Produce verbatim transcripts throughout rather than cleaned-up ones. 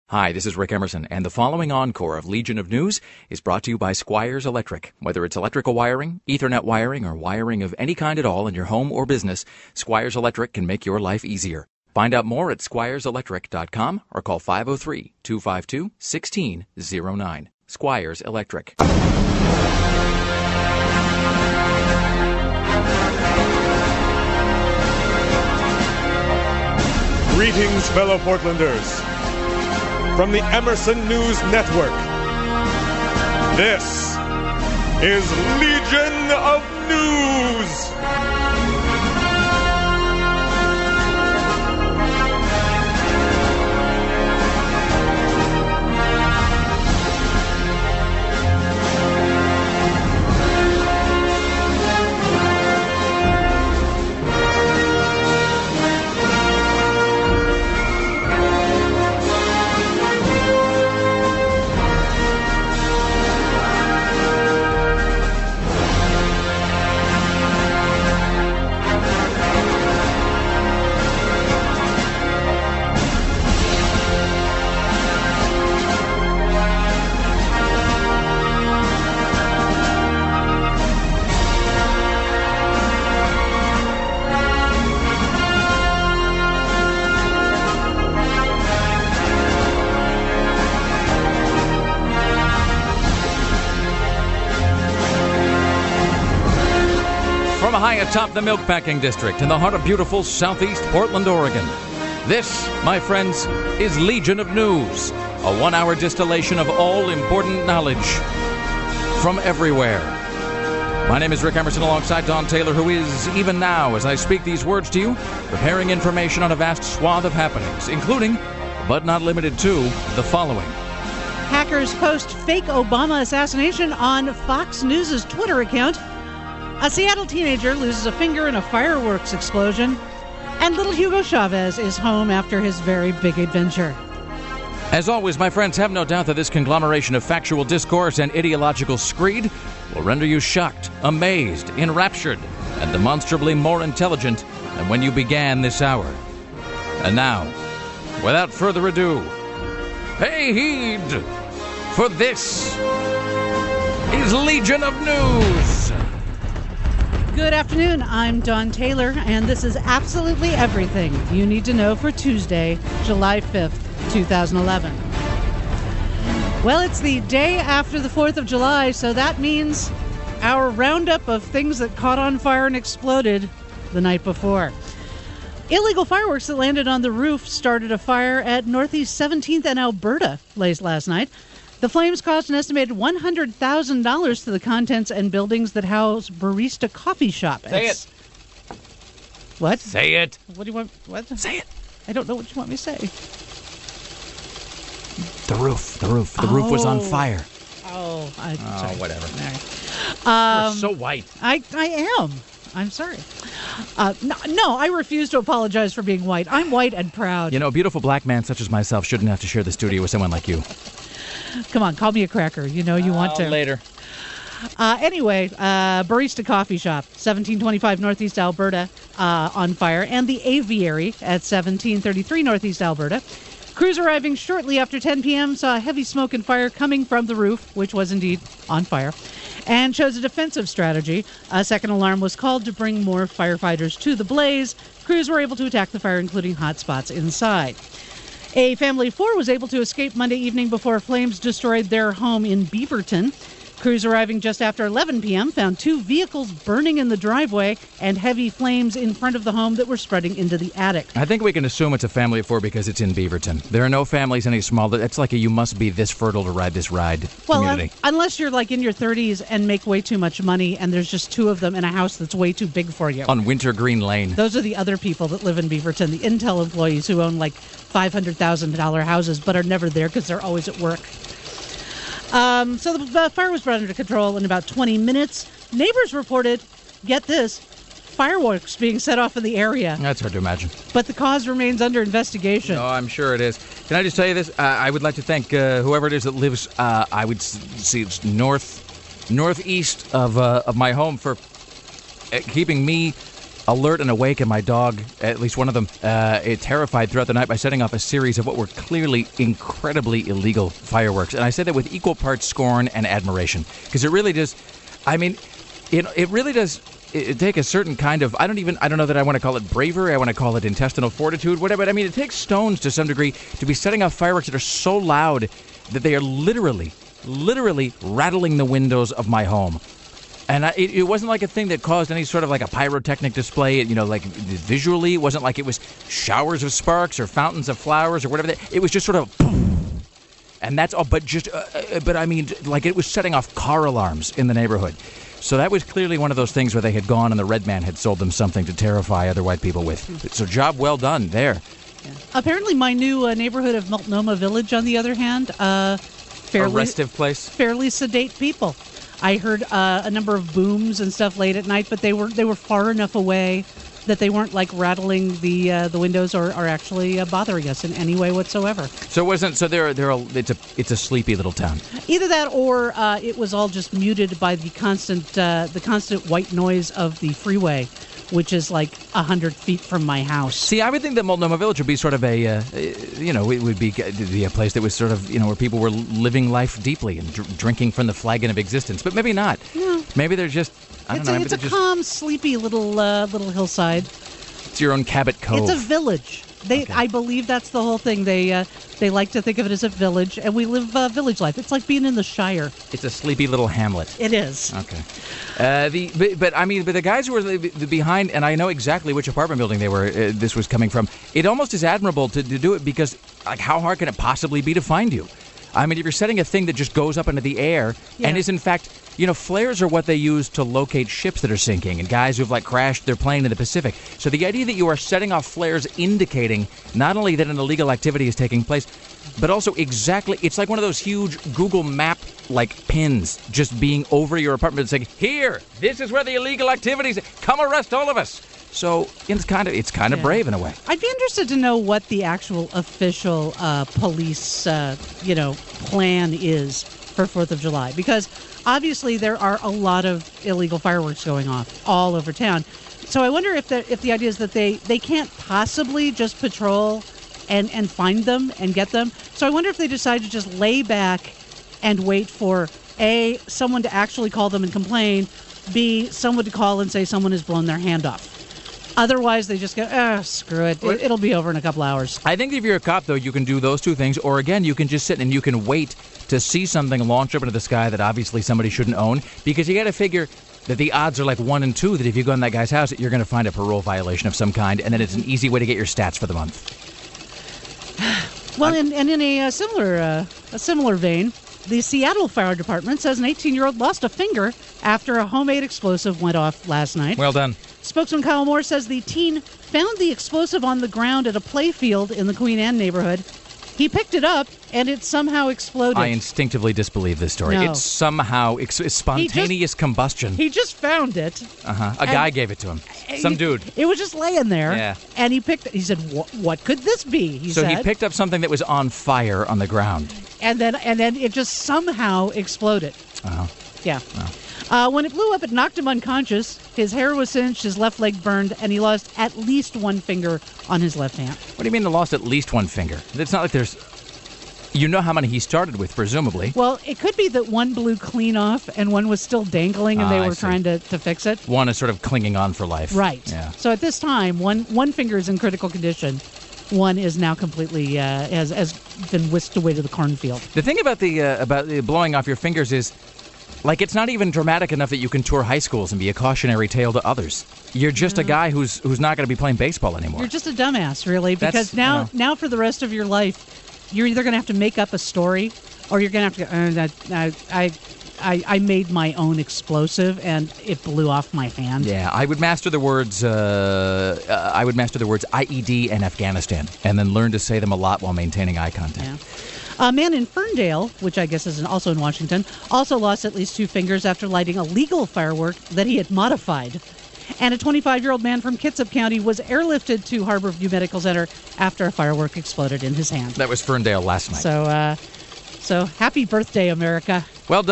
Hi, this is Rick Emerson, and the following encore of Legion of News is brought to you by Squires Electric. Whether it's electrical wiring, Ethernet wiring, or wiring of any kind at all in your home or business, Squires Electric can make your life easier. Find out more at squires electric dot com or call five oh three, two five two, one six oh nine. Squires Electric. Greetings, fellow Portlanders. From the Emerson News Network, this is Legion of News. High atop the Milkpacking District in the heart of beautiful southeast Portland, Oregon. This, my friends, is Legion of News, a one-hour distillation of all important knowledge from everywhere. My name is Rick Emerson alongside Don Taylor, who is, even now, as I speak these words to you, preparing information on a vast swath of happenings, including, but not limited to, the following. Hackers post fake Obama assassination on Fox News' Twitter account. A Seattle teenager loses a finger in a fireworks explosion. And little Hugo Chavez is home after his very big adventure. As always, my friends, have no doubt that this conglomeration of factual discourse and ideological screed will render you shocked, amazed, enraptured, and demonstrably more intelligent than when you began this hour. And now, without further ado, pay heed, for this is Legion of News. Good afternoon, I'm Don Taylor, and this is absolutely everything you need to know for Tuesday, July fifth, twenty eleven. Well, it's the day after the fourth of July, so that means our roundup of things that caught on fire and exploded the night before. Illegal fireworks that landed on the roof started a fire at Northeast seventeenth and Alberta late last night. The flames caused an estimated one hundred thousand dollars to the contents and buildings that house Barista Coffee Shop. Say it's... it. What? Say it. What do you want? What? Say it. I don't know what you want me to say. The roof. The roof. The oh. roof was on fire. Oh. I, oh, sorry. whatever. Um, You're so white. I, I am. I'm sorry. Uh, no, no, I refuse to apologize for being white. I'm white and proud. You know, a beautiful black man such as myself shouldn't have to share the studio with someone like you. Come on, call me a cracker. You know you want uh, to. Later. Uh, anyway, uh, Barista Coffee Shop, seventeen twenty-five Northeast Alberta, uh, on fire. And the Aviary at seventeen thirty-three Northeast Alberta. Crews arriving shortly after ten p.m. saw heavy smoke and fire coming from the roof, which was indeed on fire, and chose a defensive strategy. A second alarm was called to bring more firefighters to the blaze. Crews were able to attack the fire, including hot spots inside. A family of four was able to escape Monday evening before flames destroyed their home in Beaverton. Crews arriving just after eleven p.m. found two vehicles burning in the driveway and heavy flames in front of the home that were spreading into the attic. I think we can assume it's a family of four because it's in Beaverton. There are no families any smaller. It's like a you must be this fertile to ride this ride well, community. Un- unless you're like in your thirties and make way too much money and there's just two of them in a house that's way too big for you. On Wintergreen Lane. Those are the other people that live in Beaverton, the Intel employees who own like five hundred thousand dollars houses but are never there because they're always at work. Um, so the uh, fire was brought under control in about twenty minutes. Neighbors reported, get this, fireworks being set off in the area. That's hard to imagine. But the cause remains under investigation. Oh, I'm sure it is. Can I just tell you this? Uh, I would like to thank uh, whoever it is that lives, uh, I would see it's north, northeast of uh, of my home for uh, keeping me alert and awake, and my dog, at least one of them, uh, it terrified throughout the night by setting off a series of what were clearly incredibly illegal fireworks. And I say that with equal parts scorn and admiration, because it really does, I mean, it, it really does it, it take a certain kind of, I don't even, I don't know that I want to call it bravery, I want to call it intestinal fortitude, whatever. But I mean, it takes stones to some degree to be setting off fireworks that are so loud that they are literally, literally rattling the windows of my home. And I, it, it wasn't like a thing that caused any sort of like a pyrotechnic display, you know, like visually. It wasn't like it was showers of sparks or fountains of flowers or whatever. That, it was just sort of boom. And that's all. But just, uh, but I mean, like it was setting off car alarms in the neighborhood. So that was clearly one of those things where they had gone and the red man had sold them something to terrify other white people with. So job well done there. Yeah. Apparently my new uh, neighborhood of Multnomah Village, on the other hand, uh, fairly, a restive place. Fairly sedate people. I heard uh, a number of booms and stuff late at night, but they were they were far enough away that they weren't like rattling the uh, the windows or, or actually uh, bothering us in any way whatsoever. So it wasn't. So they're they're a, it's a it's a sleepy little town. Either that, or uh, it was all just muted by the constant uh, the constant white noise of the freeway, which is like a hundred feet from my house. See, I would think that Multnomah Village would be sort of a, uh, you know, it would be, be a place that was sort of, you know, where people were living life deeply and dr- drinking from the flagon of existence. But maybe not. Yeah. Maybe they're just, I don't it's know. A, maybe it's a just, calm, sleepy little uh, little hillside. It's your own Cabot Cove. It's a village. They, Okay. I believe that's the whole thing. They uh, they like to think of it as a village, and we live uh, village life. It's like being in the Shire. It's a sleepy little hamlet. It is. Okay. Uh, the but, but I mean, but the guys who were the, the behind, and I know exactly which apartment building they were. Uh, this was coming from. It almost is admirable to, to do it because, like, how hard can it possibly be to find you? I mean, if you're setting a thing that just goes up into the air Yeah. and is in fact, you know, flares are what they use to locate ships that are sinking and guys who've like crashed their plane in the Pacific. So the idea that you are setting off flares indicating not only that an illegal activity is taking place, but also exactly, it's like one of those huge Google Map like pins just being over your apartment saying, here, this is where the illegal activities, come arrest all of us. So it's kind of it's kind of Yeah. brave in a way. I'd be interested to know what the actual official uh, police, uh, you know, plan is for Fourth of July, because obviously there are a lot of illegal fireworks going off all over town. So I wonder if the if the idea is that they, they can't possibly just patrol and, and find them and get them. So I wonder if they decide to just lay back and wait for A, someone to actually call them and complain, B, someone to call and say someone has blown their hand off. Otherwise, they just go, ah, screw it. it. It'll be over in a couple hours. I think if you're a cop, though, you can do those two things. Or, again, you can just sit and you can wait to see something launch up into the sky that obviously somebody shouldn't own. Because you got to figure that the odds are like one and two that if you go in that guy's house, you're going to find a parole violation of some kind. And then it's an easy way to get your stats for the month. Well, and, and in a, uh, similar uh, a similar vein, the Seattle Fire Department says an eighteen-year-old lost a finger after a homemade explosive went off last night. Well done. Spokesman Kyle Moore says the teen found the explosive on the ground at a playfield in the Queen Anne neighborhood. He picked it up, and it somehow exploded. I instinctively disbelieve this story. No. It's somehow ex- it's spontaneous combustion. He just found it. Uh-huh. A and- guy gave it to him. Some He- dude. It was just laying there. Yeah. And he picked it. He said, "What? What could this be?" He So said. he picked up something that was on fire on the ground. and then and then it just somehow exploded. Uh-huh. Yeah. Uh, when it blew up, it knocked him unconscious. His hair was singed, his left leg burned, and he lost at least one finger on his left hand. What do you mean they lost at least one finger? It's not like there's... You know how many he started with, presumably. Well, it could be that one blew clean off and one was still dangling, and Ah, they I were see. trying to, to fix it. One is sort of clinging on for life. Right. Yeah. So at this time, one one finger is in critical condition. One is now completely uh, has has been whisked away to the cornfield. The thing about the uh, about the blowing off your fingers is, like, it's not even dramatic enough that you can tour high schools and be a cautionary tale to others. You're just a guy who's who's not going to be playing baseball anymore. You're just a dumbass, really, because That's, now you know. now for the rest of your life, you're either going to have to make up a story, or you're going to have to go, uh, that, I, I, I made my own explosive and it blew off my hand. Yeah, I would master the words. Uh, uh, I would master the words I E D and Afghanistan, and then learn to say them a lot while maintaining eye contact. Yeah. A man in Ferndale, which I guess is in, also in Washington, also lost at least two fingers after lighting a legal firework that he had modified. And a twenty-five-year-old man from Kitsap County was airlifted to Harbor View Medical Center after a firework exploded in his hand. That was Ferndale last night. So, uh, so happy birthday, America. Well done.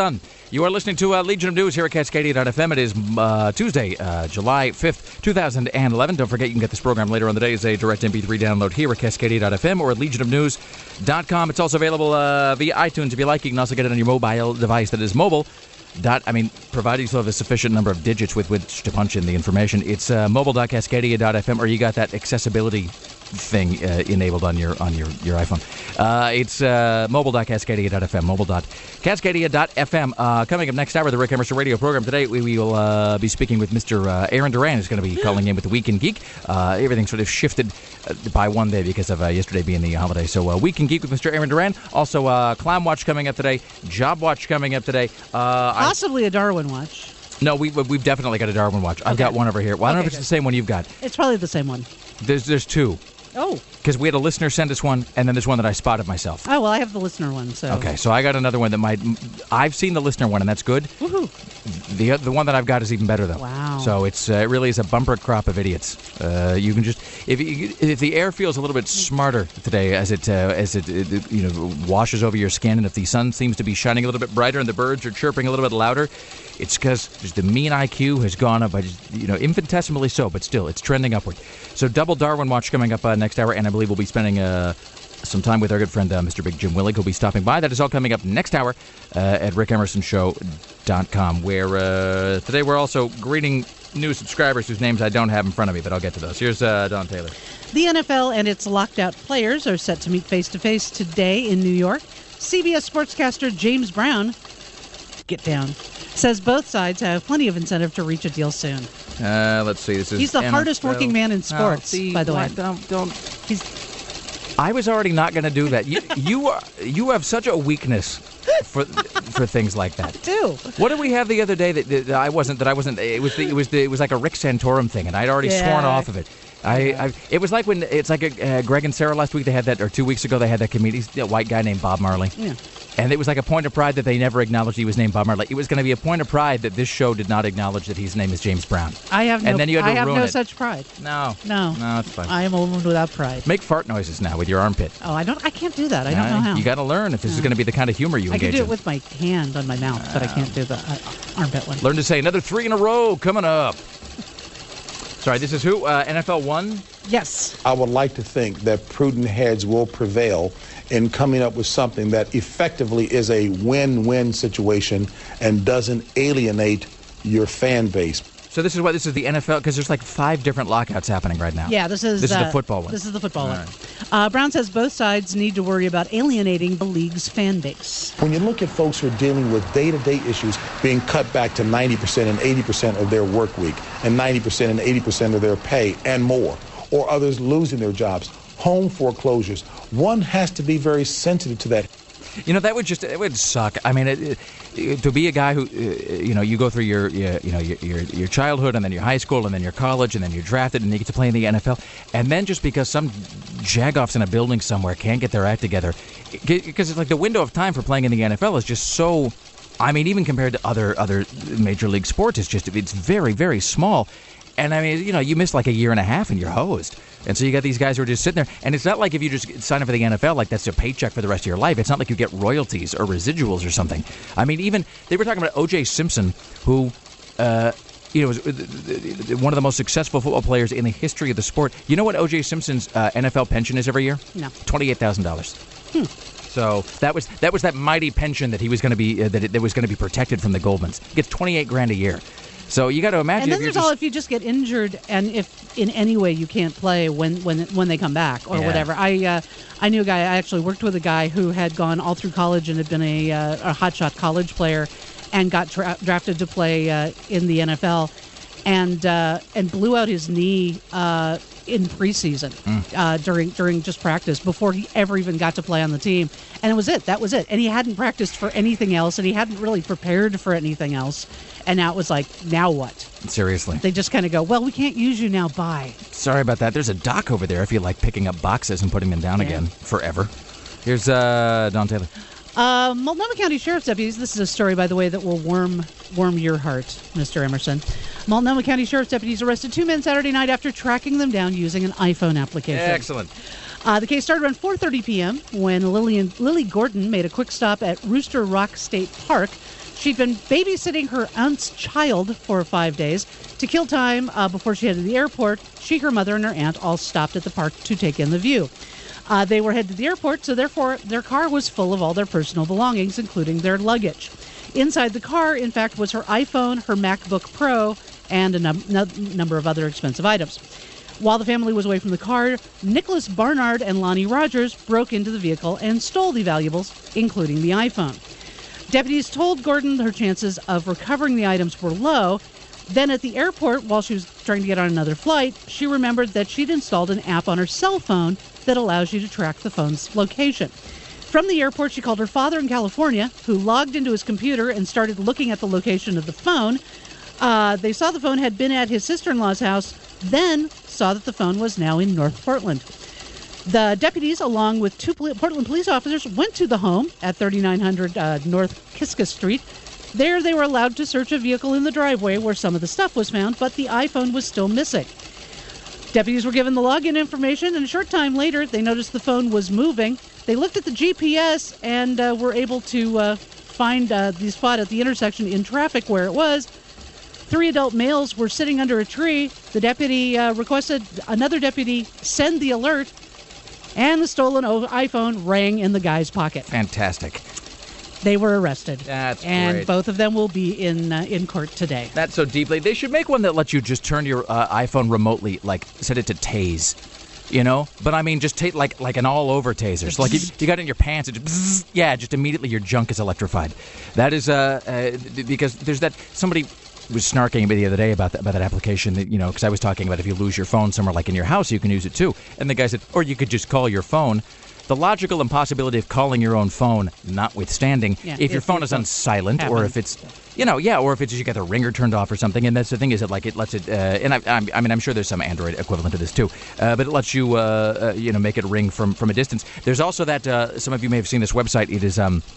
You are listening to uh, Legion of News here at Cascadia dot f m. It is uh, Tuesday, uh, July fifth, two thousand eleven. Don't forget, you can get this program later on the day as a direct M P three download here at Cascadia dot f m or at legion of news dot com. It's also available uh, via iTunes if you like. You can also get it on your mobile device that is mobile. Dot, I mean, provided you still have a sufficient number of digits with which to punch in the information. It's uh, mobile dot cascadia dot f m, or you got that accessibility thing uh, enabled on your on your, your iPhone. Uh, it's uh, mobile dot cascadia dot f m, mobile dot cascadia dot f m. Uh, coming up next hour, the Rick Emerson radio program. Today, we, we will uh, be speaking with Mister Uh, Aaron Duran, who's going to be calling in with the Weekend Geek. Uh, everything sort of shifted uh, by one day because of uh, yesterday being the holiday. So, uh, Weekend Geek with Mister Aaron Duran. Also, uh, Clown Watch coming up today. Job Watch coming up today. Uh, Possibly a Darwin Watch. No, we, we've definitely got a Darwin Watch. I've Okay. got one over here. Well, I don't Okay, know if it's good. the same one you've got. It's probably the same one. There's there's two. Oh. Because we had a listener send us one, and then there's one that I spotted myself. Oh, well, I have the listener one, so. Okay, so I got another one that might... I've seen the listener one, and that's good. Woohoo. The the one that I've got is even better, though. Wow. So it's uh, it really is a bumper crop of idiots. Uh, you can just... If you, if the air feels a little bit smarter today as it, uh, as it, it, you know, washes over your skin, and if the sun seems to be shining a little bit brighter and the birds are chirping a little bit louder, it's because the mean I Q has gone up, by just, you know, infinitesimally so, but still, it's trending upward. So double Darwin Watch coming up uh, next hour, and I believe we'll be spending uh, some time with our good friend uh, Mister Big Jim Willig, who'll be stopping by. That is all coming up next hour uh, at rick emerson show dot com, where uh, today we're also greeting new subscribers whose names I don't have in front of me, but I'll get to those. Here's uh, Don Taylor. The N F L and its locked-out players are set to meet face-to-face today in New York. C B S sportscaster James Brown, get down, says both sides have plenty of incentive to reach a deal soon. Uh, let's see. This is He's the N F L. hardest working man in sports, Oh, see, by the way. what? Don't, don't. He's I was already not going to do that. You, you are, you have such a weakness for for things like that. too. What did we have the other day that, that I wasn't? That I wasn't. It was. The, it was. The, it was like a Rick Santorum thing, and I'd already Yeah. sworn off of it. I, I. It was like when it's like a, uh, Greg and Sarah last week. They had that, or two weeks ago they had that comedian, that white guy named Bob Marley. Yeah. And it was like a point of pride that they never acknowledged he was named Bob Marley. It was going to be a point of pride that this show did not acknowledge that his name is James Brown. I have no. And then you had to I have ruin no it. such pride. No. No. No, it's fine. I am a woman without pride. Make fart noises now with your armpit. Oh, I don't. I can't do that. I don't Uh, know how. You got to learn if this is Yeah. going to be the kind of humor you I engage can do in. it with my hand on my mouth, but I can't do the uh, armpit one. Learn to say another three in a row coming up. Sorry, this is who? Uh, N F L one? Yes. I would like to think that prudent heads will prevail in coming up with something that effectively is a win-win situation and doesn't alienate your fan base. So this is what this is the N F L, because there's like five different lockouts happening right now. Yeah, this is This is uh, the football one. This is the football All one. right. Uh, Brown says both sides need to worry about alienating the league's fan base. When you look at folks who are dealing with day-to-day issues being cut back to ninety percent and eighty percent of their work week and ninety percent and eighty percent of their pay and more, or others losing their jobs, home foreclosures, one has to be very sensitive to that. You know, that would just, it would suck. I mean, it, it, to be a guy who, uh, you know, you go through your, your you know, your, your your childhood and then your high school and then your college and then you're drafted and you get to play in the N F L. And then just because some jagoffs in a building somewhere can't get their act together, because it's like the window of time for playing in the N F L is just so, I mean, even compared to other other major league sports, it's just, it's very, very small. And I mean, you know, you miss like a year and a half and you're hosed. And so you got these guys who are just sitting there. And it's not like if you just sign up for the N F L, like that's your paycheck for the rest of your life. It's not like you get royalties or residuals or something. I mean, even they were talking about O J Simpson, who, uh, you know, was one of the most successful football players in the history of the sport. You know what O J Simpson's uh, N F L pension is every year? No. twenty-eight thousand dollars. Hmm. So that was that was that mighty pension that he was going to be uh, that, it, that was going to be protected from the Goldmans. He gets twenty-eight grand a year. So you got to imagine. And then if you're there's just, all if you just get injured and if in any way you can't play when when when they come back or Yeah. whatever. I uh, I knew a guy. I actually worked with a guy who had gone all through college and had been a uh, a hotshot college player, and got dra- drafted to play uh, in the N F L, and uh, and blew out his knee uh, in preseason Mm. uh, during during just practice before he ever even got to play on the team. And it was it. That was it. And he hadn't practiced for anything else, and he hadn't really prepared for anything else. And now it was like, now what? seriously. They just kind of go, well, we can't use you now. Bye. Sorry about that. There's a dock over there if you like picking up boxes and putting them down Yeah. again forever. Here's uh, Don Taylor. Uh, Multnomah County Sheriff's deputies. This is a story, by the way, that will warm warm your heart, Mister Emerson. Multnomah County Sheriff's deputies arrested two men Saturday night after tracking them down using an iPhone application. Excellent. Uh, the case started around four thirty p.m. when Lillian, Lily Gordon made a quick stop at Rooster Rock State Park She'd been babysitting her aunt's child for five days. To kill time uh, before she headed to the airport, she, her mother, and her aunt all stopped at the park to take in the view. Uh, they were headed to the airport, so therefore their car was full of all their personal belongings, including their luggage. Inside the car, in fact, was her iPhone, her MacBook Pro, and a num- no- number of other expensive items. While the family was away from the car, Nicholas Barnard and Lonnie Rogers broke into the vehicle and stole the valuables, including the iPhone. Deputies told Gordon her chances of recovering the items were low. Then at the airport, while she was trying to get on another flight, she remembered that she'd installed an app on her cell phone that allows you to track the phone's location. From the airport, she called her father in California, who logged into his computer and started looking at the location of the phone. Uh, they saw the phone had been at his sister-in-law's house, then saw that the phone was now in North Portland. The deputies, along with two Portland police officers, went to the home at thirty-nine hundred uh, North Kiska Street. There, they were allowed to search a vehicle in the driveway where some of the stuff was found, but the iPhone was still missing. Deputies were given the login information, and a short time later, they noticed the phone was moving. They looked at the G P S and uh, were able to uh, find uh, the spot at the intersection in traffic where it was. Three adult males were sitting under a tree. The deputy uh, requested another deputy send the alert, and the stolen iPhone rang in the guy's pocket. Fantastic. They were arrested. That's and great. both of them will be in uh, in court today. That's so deeply. They should make one that lets you just turn your uh, iPhone remotely, like set it to tase, you know. But I mean, just take like like an all-over taser. So like you, you got it in your pants, and just bzzz, yeah, just immediately your junk is electrified. That is uh, uh because there's that somebody was snarking at me the other day about that about that application that you know because I was talking about if you lose your phone somewhere like in your house, you can use it too. And the guy said, or you could just call your phone. The logical impossibility of calling your own phone, notwithstanding, yeah, if, if your phone is on silent, happen. or if it's, you know, yeah, or if it's you got the ringer turned off or something. And that's the thing is that like it lets it, uh, and I, I, I mean, I'm sure there's some Android equivalent to this too, uh, but it lets you, uh, uh, you know, make it ring from from a distance. There's also that uh, some of you may have seen this website. It is um,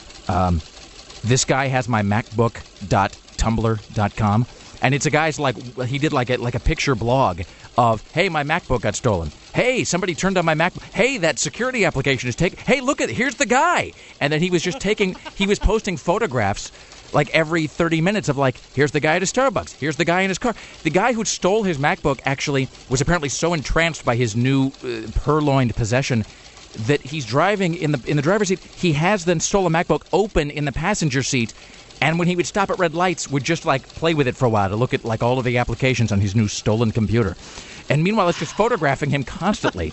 um, this guy has my MacBook dot tumblr dot com, and it's a guy's like he did like a like a picture blog of, hey, my MacBook got stolen. Hey, somebody turned on my MacBook. Hey, that security application is taken. Hey, look at, here's the guy. And then he was just taking, he was posting photographs like every thirty minutes of like, here's the guy at a Starbucks. Here's the guy in his car. The guy who stole his MacBook actually was apparently so entranced by his new uh, purloined possession that he's driving in the in the driver's seat. He has then stole a MacBook open in the passenger seat. And when he would stop at red lights, would just like play with it for a while to look at like all of the applications on his new stolen computer. And meanwhile, it's just photographing him constantly.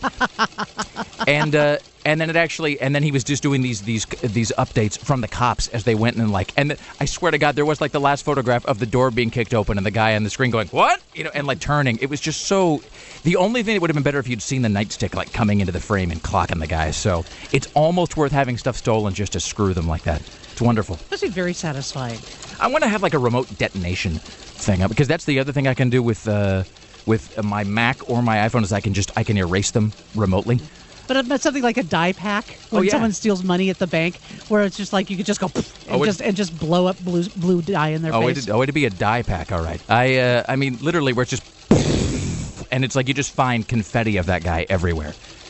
and uh, and then it actually, and then he was just doing these these these updates from the cops as they went and like, and the, I swear to God, there was like the last photograph of the door being kicked open and the guy on the screen going, what? You know, and like turning. It was just so. The only thing that would have been better if you'd seen the nightstick like coming into the frame and clocking the guys. So it's almost worth having stuff stolen just to screw them like that. It's wonderful. Must be very satisfying. I want to have like a remote detonation thing because that's the other thing I can do with uh, with my Mac or my iPhone is I can just I can erase them remotely. But it's something like a die pack when oh, yeah. someone steals money at the bank, where it's just like you could just go and oh, just and just blow up blue blue dye in their oh, face. It'd, oh, it'd be a die pack, all right. I uh, I mean literally where it's just and it's like you just find confetti of that guy everywhere.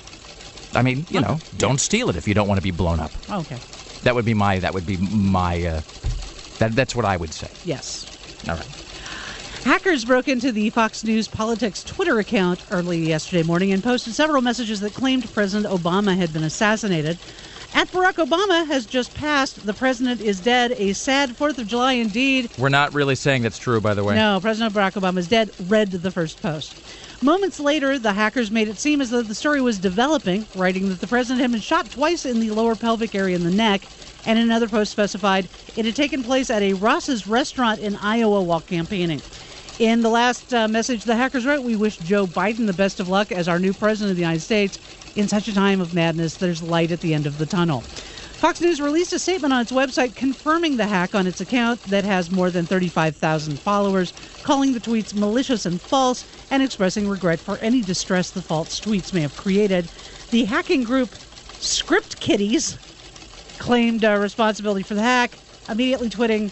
I mean, you okay. know, don't steal it if you don't want to be blown up. Okay. That would be my. That would be my. Uh, that that's what I would say. Yes. All right. Hackers broke into the Fox News Politics Twitter account early yesterday morning and posted several messages that claimed President Obama had been assassinated. At Barack Obama has just passed. The president is dead. A sad Fourth of July indeed. We're not really saying that's true, by the way. No, President Barack Obama is dead. Read the first post. Moments later, the hackers made it seem as though the story was developing, writing that the president had been shot twice in the lower pelvic area in the neck, and in another post specified it had taken place at a Ross's restaurant in Iowa while campaigning. In the last uh, message the hackers wrote, we wish Joe Biden the best of luck as our new president of the United States. In such a time of madness, there's light at the end of the tunnel. Fox News released a statement on its website confirming the hack on its account that has more than thirty-five thousand followers, calling the tweets malicious and false, and expressing regret for any distress the false tweets may have created. The hacking group Script Kiddies claimed uh, responsibility for the hack, immediately tweeting,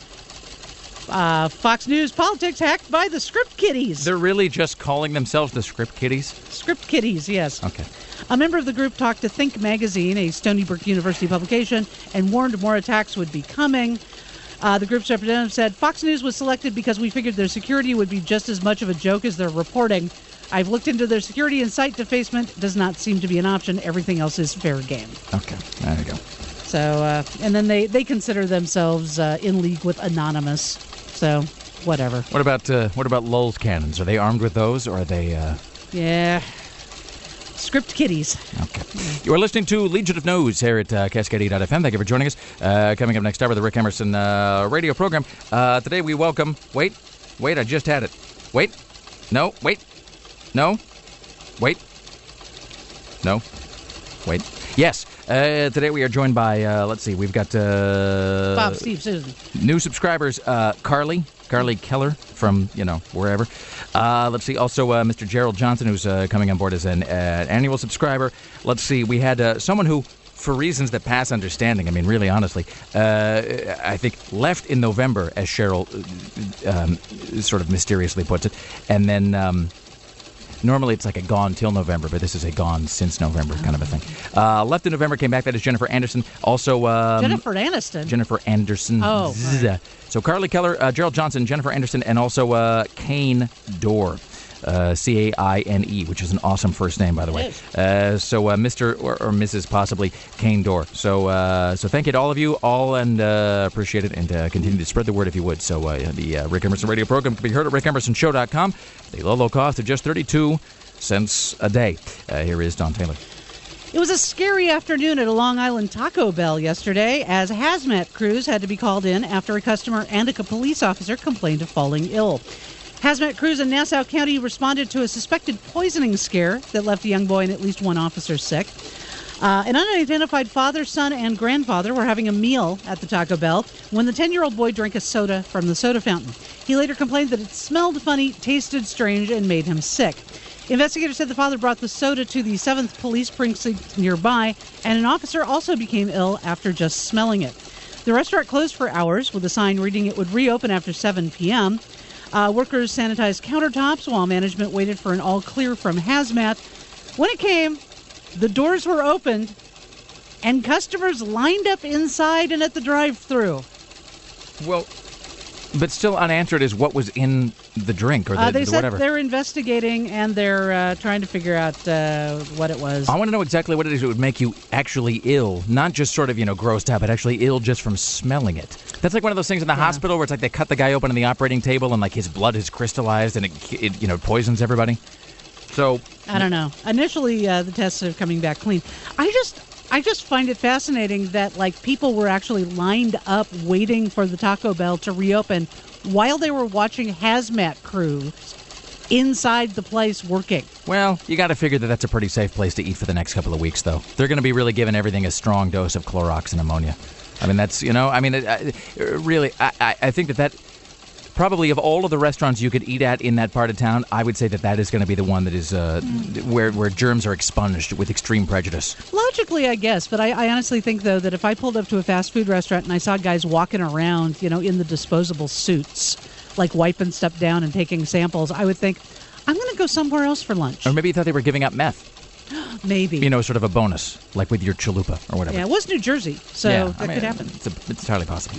uh, Fox News Politics hacked by the Script Kiddies. They're really just calling themselves the Script Kiddies? Script Kiddies, yes. Okay. A member of the group talked to Think Magazine, a Stony Brook University publication, and warned more attacks would be coming. Uh, the group's representative said, Fox News was selected because we figured their security would be just as much of a joke as their reporting. I've looked into their security and site defacement. Does not seem to be an option. Everything else is fair game. Okay, there you go. So, uh, and then they, they consider themselves uh, in league with Anonymous. So, whatever. What about uh, what about Lulz cannons? Are they armed with those, or are they... Uh... Yeah. Script kiddies. Okay. You are listening to Legion of News here at uh, Cascade dot F M. Thank you for joining us. Uh, coming up next hour, the Rick Emerson uh, radio program. Uh, today we welcome... Wait. Wait, I just had it. Wait. No. Wait. No. Wait. No. Wait. Yes. Uh, today we are joined by, uh, let's see, we've got... Uh, Bob, Steve, Susan. New subscribers, uh, Carly. Carly Keller from, you know, wherever. Uh, let's see. Also, uh, Mister Gerald Johnson, who's uh, coming on board as an uh, annual subscriber. Let's see. We had uh, someone who, for reasons that pass understanding, I mean, really honestly, uh, I think left in November, as Cheryl uh, um, sort of mysteriously puts it. And then... Um, Normally it's like a gone till November, but this is a gone since November kind of a thing. Uh, left in November, came back. That is Jennifer Anderson. Also, um, Jennifer Aniston. Jennifer Anderson. Oh. Right. So Carly Keller, uh, Gerald Johnson, Jennifer Anderson, and also uh, Kane Dorr. Uh, C A I N E, which is an awesome first name, by the way. Uh, so uh, Mister or, or Missus possibly Kane Dorr. So uh, so thank you to all of you, all, and uh, appreciate it, and uh, continue to spread the word if you would. So uh, the uh, Rick Emerson radio program can be heard at rick emerson show dot com. The low, low cost of just thirty-two cents a day. Uh, here is Don Taylor. It was a scary afternoon at a Long Island Taco Bell yesterday as hazmat crews had to be called in after a customer and a police officer complained of falling ill. Hazmat crews in Nassau County responded to a suspected poisoning scare that left a young boy and at least one officer sick. Uh, an unidentified father, son, and grandfather were having a meal at the Taco Bell when the ten-year-old boy drank a soda from the soda fountain. He later complained that it smelled funny, tasted strange, and made him sick. Investigators said the father brought the soda to the seventh Police Precinct nearby, and an officer also became ill after just smelling it. The restaurant closed for hours with a sign reading it would reopen after seven p.m., Uh, workers sanitized countertops while management waited for an all-clear from hazmat. When it came, the doors were opened, and customers lined up inside and at the drive-thru. Well, but still unanswered is what was in the drink or the, uh, they the said whatever. They're investigating, and they're uh, trying to figure out uh, what it was. I want to know exactly what it is that would make you actually ill, not just sort of, you know, grossed out, but actually ill just from smelling it. That's like one of those things in the yeah. hospital where it's like they cut the guy open on the operating table and like his blood has crystallized and it, it you know, poisons everybody. So I don't know. Initially, uh, the tests are coming back clean. I just... I just find it fascinating that, like, people were actually lined up waiting for the Taco Bell to reopen while they were watching hazmat crews inside the place working. Well, you got to figure that that's a pretty safe place to eat for the next couple of weeks, though. They're going to be really giving everything a strong dose of Clorox and ammonia. I mean, that's, you know, I mean, I, really, I, I think that that probably of all of the restaurants you could eat at in that part of town, I would say that that is going to be the one that is uh, mm. where where germs are expunged with extreme prejudice. Logically, I guess, but I, I honestly think, though, that if I pulled up to a fast food restaurant and I saw guys walking around, you know, in the disposable suits, like wiping stuff down and taking samples, I would think, I'm going to go somewhere else for lunch. Or maybe you thought they were giving up meth. Maybe. You know, sort of a bonus, like with your chalupa or whatever. Yeah, it was New Jersey, so yeah, that I mean, could happen. It's, a, it's entirely possible.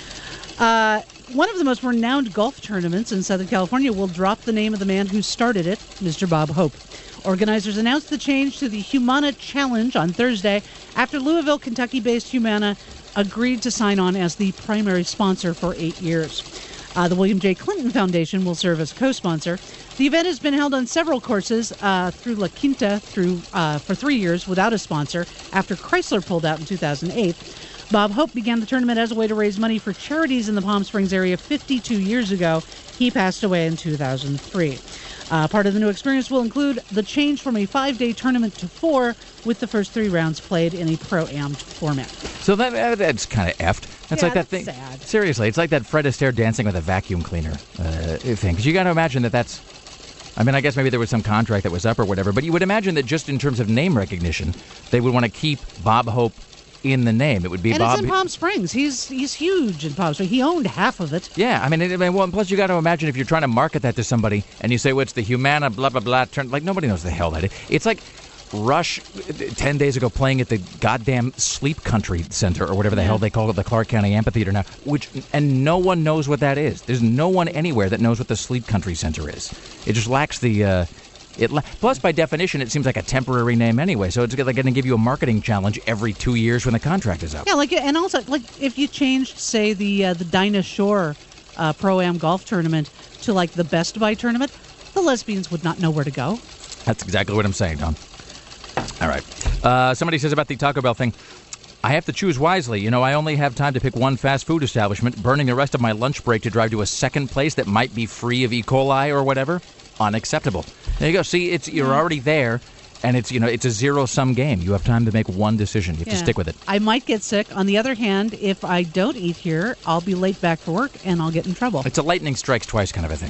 Uh, one of the most renowned golf tournaments in Southern California will drop the name of the man who started it, Mister Bob Hope. Organizers announced the change to the Humana Challenge on Thursday after Louisville, Kentucky-based Humana agreed to sign on as the primary sponsor for eight years. Uh, the William J. Clinton Foundation will serve as co-sponsor. The event has been held on several courses uh, through La Quinta through uh, for three years without a sponsor after Chrysler pulled out in two thousand eight. Bob Hope began the tournament as a way to raise money for charities in the Palm Springs area fifty-two years ago. He passed away in two thousand three. Uh, part of the new experience will include the change from a five-day tournament to four, with the first three rounds played in a pro-amed format. So that that's kind of effed. That's yeah, like that that's thing. Sad. Seriously, it's like that Fred Astaire dancing with a vacuum cleaner uh, thing. Because you got to imagine that that's. I mean, I guess maybe there was some contract that was up or whatever, but you would imagine that just in terms of name recognition, they would want to keep Bob Hope in the name. It would be and Bob. And it's in Palm Springs. He's he's huge in Palm Springs. He owned half of it. Yeah, I mean, it, I mean, well, plus you got to imagine if you're trying to market that to somebody and you say, well, it's the Humana, blah, blah, blah, turn, like nobody knows the hell that is. It's like, Rush, ten days ago, playing at the goddamn Sleep Country Center, or whatever the yeah. hell they call it, the Clark County Amphitheater now, which, and no one knows what that is. There's no one anywhere that knows what the Sleep Country Center is. It just lacks the... Uh, it la- Plus, by definition, it seems like a temporary name anyway, so it's like going to give you a marketing challenge every two years when the contract is up. Yeah, like, and also, like, if you changed, say, the uh, the Dinah Shore uh, Pro-Am golf tournament to, like, the Best Buy tournament, the lesbians would not know where to go. That's exactly what I'm saying, Don. All right. Uh, somebody says about the Taco Bell thing, I have to choose wisely. You know, I only have time to pick one fast food establishment, burning the rest of my lunch break to drive to a second place that might be free of E. coli or whatever. Unacceptable. There you go. See, it's you're already there, and it's, you know, it's a zero-sum game. You have time to make one decision. You have yeah. to stick with it. I might get sick. On the other hand, if I don't eat here, I'll be late back for work, and I'll get in trouble. It's a lightning strikes twice kind of a thing.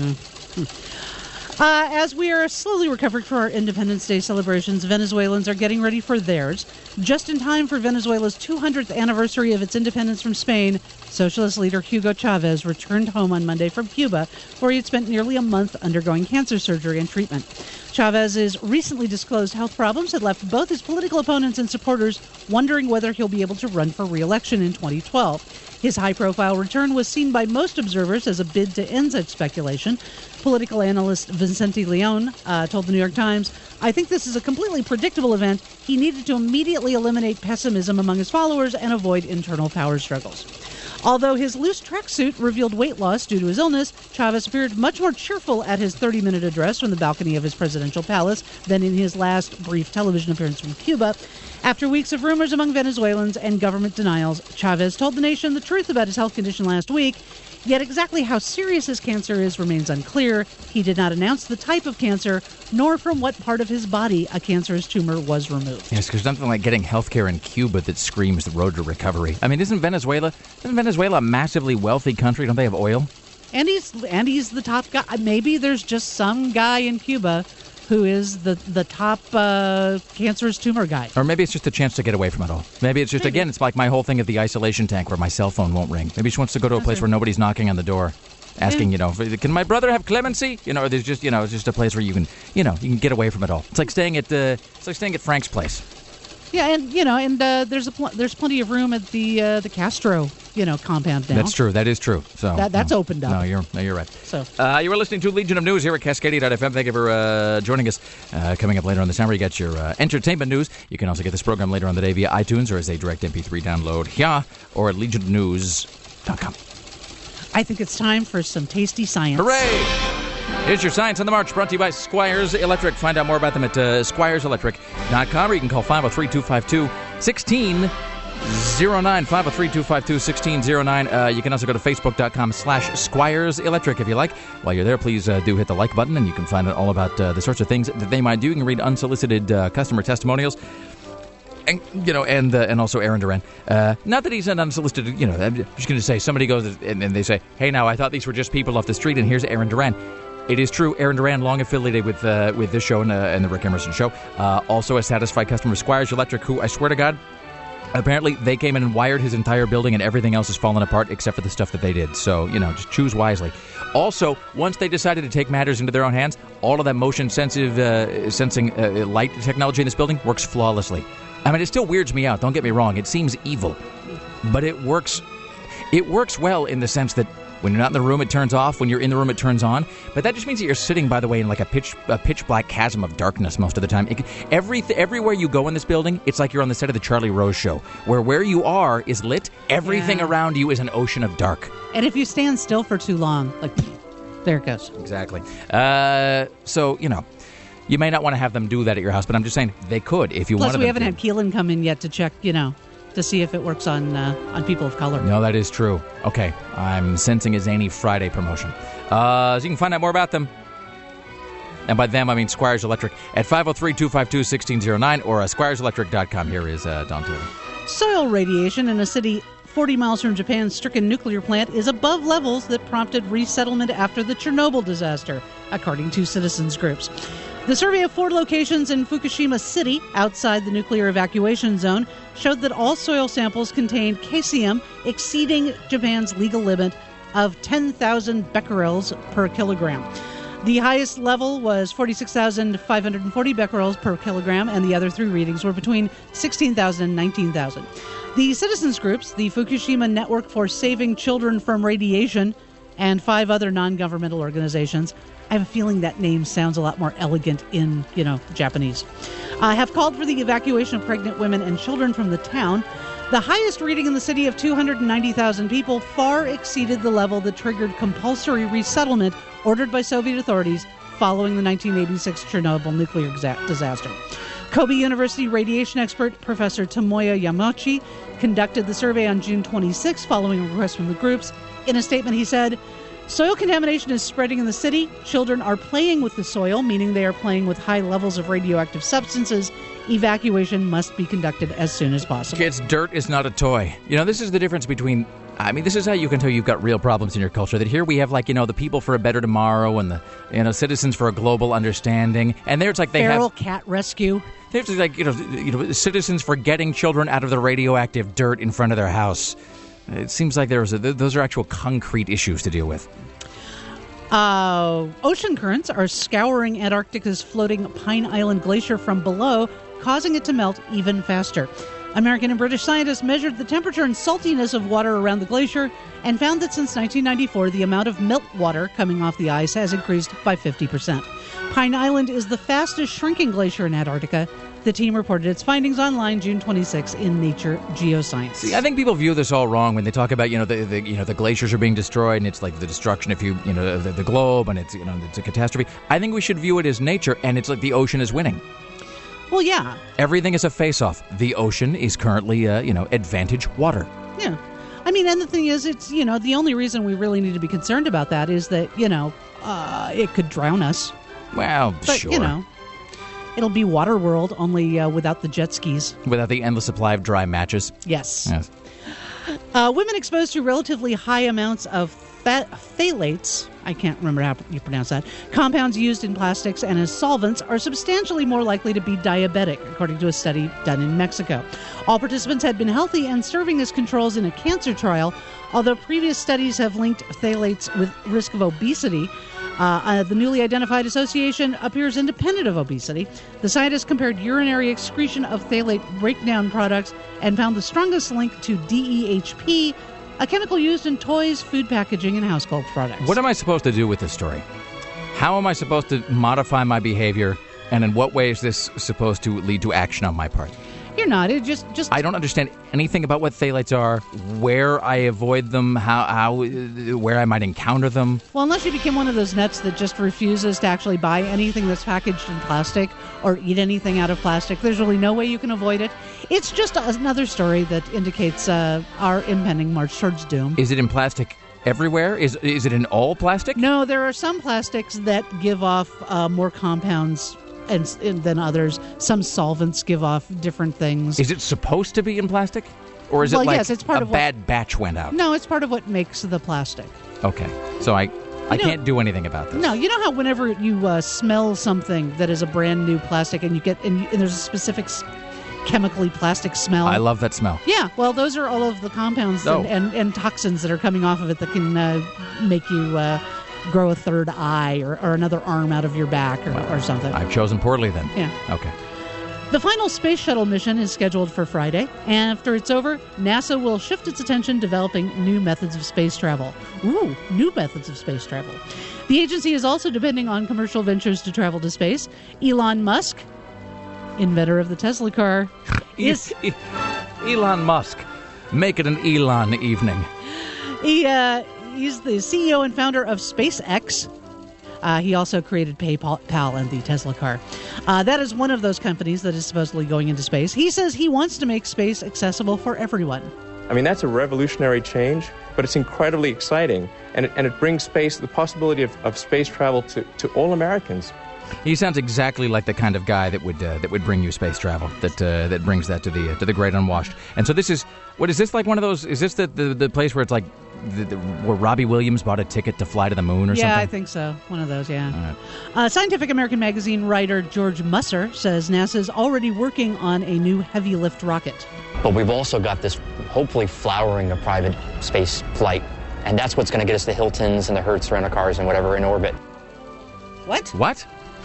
Mm. Uh, as we are slowly recovering from our Independence Day celebrations, Venezuelans are getting ready for theirs. Just in time for Venezuela's two hundredth anniversary of its independence from Spain, socialist leader Hugo Chavez returned home on Monday from Cuba, where he had spent nearly a month undergoing cancer surgery and treatment. Chavez's recently disclosed health problems had left both his political opponents and supporters wondering whether he'll be able to run for re-election in twenty twelve. His high-profile return was seen by most observers as a bid to end such speculation. Political analyst Vicente Leon uh, told the New York Times, I think this is a completely predictable event. He needed to immediately eliminate pessimism among his followers and avoid internal power struggles. Although his loose tracksuit revealed weight loss due to his illness, Chavez appeared much more cheerful at his thirty-minute address from the balcony of his presidential palace than in his last brief television appearance from Cuba. After weeks of rumors among Venezuelans and government denials, Chavez told the nation the truth about his health condition last week. Yet exactly how serious his cancer is remains unclear. He did not announce the type of cancer, nor from what part of his body a cancerous tumor was removed. Yes, because nothing like getting health care in Cuba that screams the road to recovery. I mean, isn't Venezuela, isn't Venezuela a massively wealthy country? Don't they have oil? And he's, and he's the top guy. Maybe there's just some guy in Cuba who is the the top uh, cancerous tumor guy. Or maybe it's just a chance to get away from it all. Maybe it's just, maybe. Again, it's like my whole thing at the isolation tank where my cell phone won't ring. Maybe she wants to go to a place where nobody's knocking on the door asking, yeah. you know, can my brother have clemency? You know, or there's just, you know, it's just a place where you can, you know, you can get away from it all. It's like staying at, uh, it's like staying at Frank's place. Yeah, and, you know, and uh, there's a pl- there's plenty of room at the uh, the Castro, you know, compound now. That's true. That is true. So that, That's no, opened up. No, you're no, you're right. So uh, you were listening to Legion of News here at Cascadia dot f m. Thank you for uh, joining us. Uh, coming up later on this hour, you got your uh, entertainment news. You can also get this program later on the day via iTunes or as a direct M P three download here or at legion of news dot com. I think it's time for some tasty science. Hooray! Here's your Science on the March, brought to you by Squires Electric. Find out more about them at uh, squires electric dot com, or you can call five oh three, two five two, one six zero nine, five oh three, two five two, one six zero nine. Uh, you can also go to facebook dot com slash Squires Electric if you like. While you're there, please uh, do hit the like button, and you can find out all about uh, the sorts of things that they might do. You can read unsolicited uh, customer testimonials. And, you know, and uh, and also Aaron Duran. Uh, not that he's an unsolicited, you know, I'm just going to say, somebody goes and, and they say, hey, now, I thought these were just people off the street, and here's Aaron Duran. It is true. Aaron Duran, long affiliated with uh, with this show and, uh, and the Rick Emerson Show, uh, also a satisfied customer of Squires Electric, who, I swear to God, apparently they came in and wired his entire building, and everything else is falling apart except for the stuff that they did. So, you know, just choose wisely. Also, once they decided to take matters into their own hands, all of that motion-sensitive uh, sensing uh, light technology in this building works flawlessly. I mean, it still weirds me out. Don't get me wrong. It seems evil. But it works It works well in the sense that when you're not in the room, it turns off. When you're in the room, it turns on. But that just means that you're sitting, by the way, in like a pitch a pitch black chasm of darkness most of the time. It, every, everywhere you go in this building, it's like you're on the set of the Charlie Rose Show, where where you are is lit. Everything yeah. around you is an ocean of dark. And if you stand still for too long, like, there it goes. Exactly. Uh, so, you know. You may not want to have them do that at your house, but I'm just saying they could if you Plus, wanted them to. Plus, we haven't had Keelan come in yet to check, you know, to see if it works on uh, on people of color. No, that is true. Okay, I'm sensing a Zany Friday promotion. Uh, so you can find out more about them. And by them, I mean Squires Electric at five oh three, two five two, one six zero nine or uh, squires electric dot com. Here is uh, Don Taylor. Soil radiation in a city forty miles from Japan's stricken nuclear plant is above levels that prompted resettlement after the Chernobyl disaster, according to citizens groups. The survey of four locations in Fukushima City, outside the nuclear evacuation zone, showed that all soil samples contained caesium exceeding Japan's legal limit of ten thousand becquerels per kilogram. The highest level was forty-six thousand five hundred forty becquerels per kilogram, and the other three readings were between sixteen thousand and nineteen thousand. The citizens groups, the Fukushima Network for Saving Children from Radiation, and five other non-governmental organizations, I have a feeling that name sounds a lot more elegant in, you know, Japanese, uh, have called for the evacuation of pregnant women and children from the town. The highest reading in the city of two hundred ninety thousand people far exceeded the level that triggered compulsory resettlement ordered by Soviet authorities following the nineteen eighty-six Chernobyl nuclear exa- disaster. Kobe University radiation expert Professor Tomoya Yamauchi conducted the survey on June twenty-sixth following a request from the groups. In a statement, he said, "Soil contamination is spreading in the city. Children are playing with the soil, meaning they are playing with high levels of radioactive substances. Evacuation must be conducted as soon as possible." Kids, dirt is not a toy. You know, this is the difference between... I mean, this is how you can tell you've got real problems in your culture. That here we have, like, you know, the people for a better tomorrow and the, you know, citizens for a global understanding. And there it's like they Feral have... cat rescue. There's like, you know, you know, citizens for getting children out of the radioactive dirt in front of their house. It seems like there's a, those are actual concrete issues to deal with. Uh, ocean currents are scouring Antarctica's floating Pine Island Glacier from below, causing it to melt even faster. American and British scientists measured the temperature and saltiness of water around the glacier and found that since nineteen ninety-four, the amount of meltwater coming off the ice has increased by fifty percent. Pine Island is the fastest shrinking glacier in Antarctica. The team reported its findings online June twenty-sixth in Nature Geoscience. See, I think people view this all wrong when they talk about, you know, the, the you know the glaciers are being destroyed and it's like the destruction if you you know the, the globe and it's you know it's a catastrophe. I think we should view it as nature, and it's like the ocean is winning. Well, yeah. Everything is a face-off. The ocean is currently, uh, you know, advantage water. Yeah. I mean, and the thing is, it's, you know, the only reason we really need to be concerned about that is that, you know, uh, it could drown us. Well, but, sure. you know, it'll be Water World, only uh, without the jet skis. Without the endless supply of dry matches. Yes. Yes. Uh, women exposed to relatively high amounts of pha- phthalates, I can't remember how you pronounce that, compounds used in plastics and as solvents are substantially more likely to be diabetic, according to a study done in Mexico. All participants had been healthy and serving as controls in a cancer trial, although previous studies have linked phthalates with risk of obesity. Uh, uh, the newly identified association appears independent of obesity. The scientists compared urinary excretion of phthalate breakdown products and found the strongest link to D E H P, a chemical used in toys, food packaging, and household products. What am I supposed to do with this story? How am I supposed to modify my behavior, and in what way is this supposed to lead to action on my part? You're not. It just, just. I don't understand anything about what phthalates are, where I avoid them, how, how, where I might encounter them. Well, unless you become one of those nuts that just refuses to actually buy anything that's packaged in plastic or eat anything out of plastic, there's really no way you can avoid it. It's just another story that indicates uh, our impending march towards doom. Is it in plastic everywhere? Is is it in all plastic? No, there are some plastics that give off uh, more compounds and, and than others. Some solvents give off different things. Is it supposed to be in plastic? Or is well, it like yes, it's part a of what, bad batch went out? No, it's part of what makes the plastic. Okay. So I, I know, can't do anything about this. No, you know how whenever you uh, smell something that is a brand new plastic and you get and, you, and there's a specific s- chemically plastic smell? I love that smell. Yeah, well, those are all of the compounds Oh. and, and, and toxins that are coming off of it that can uh, make you uh, grow a third eye or, or another arm out of your back or, Well, or something. I've chosen poorly then. Yeah. Okay. The final space shuttle mission is scheduled for Friday, and after it's over, NASA will shift its attention developing new methods of space travel. Ooh, new methods of space travel. The agency is also depending on commercial ventures to travel to space. Elon Musk, inventor of the Tesla car, is... E- Elon Musk. Make it an Elon evening. He, uh, he's the C E O and founder of SpaceX. Uh, he also created PayPal and the Tesla car. Uh, that is one of those companies that is supposedly going into space. He says he wants to make space accessible for everyone. I mean, that's a revolutionary change, but it's incredibly exciting. And it, and it brings space, the possibility of, of space travel to, to all Americans. He sounds exactly like the kind of guy that would uh, that would bring you space travel, that uh, that brings that to the uh, to the great unwashed. And so this is, what is this like one of those, is this the, the, the place where it's like, the, the, where Robbie Williams bought a ticket to fly to the moon or yeah, something? I think so. One of those, yeah. All right. Uh, Scientific American magazine writer George Musser says NASA is already working on a new heavy lift rocket. But we've also got this, hopefully, flowering of private space flight. And that's what's going to get us the Hiltons and the Hertz rental cars and whatever in orbit. What? What?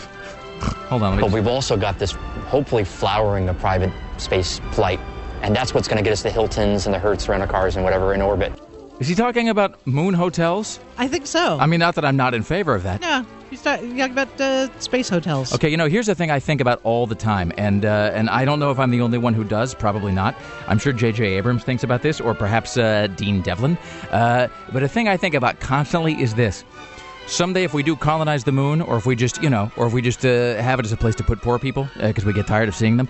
Hold on. Let me But just- we've also got this, hopefully, flowering of private space flight. And that's what's going to get us the Hiltons and the Hertz rental-cars and whatever in orbit. Is he talking about moon hotels? I think so. I mean, not that I'm not in favor of that. yeah, he's talking about uh, space hotels. Okay, you know, here's the thing I think about all the time, and uh, and I don't know if I'm the only one who does, probably not. I'm sure J J. Abrams thinks about this, or perhaps uh, Dean Devlin. Uh, but a thing I think about constantly is this. Someday if we do colonize the moon, or if we just, you know, or if we just uh, have it as a place to put poor people, because uh, we get tired of seeing them,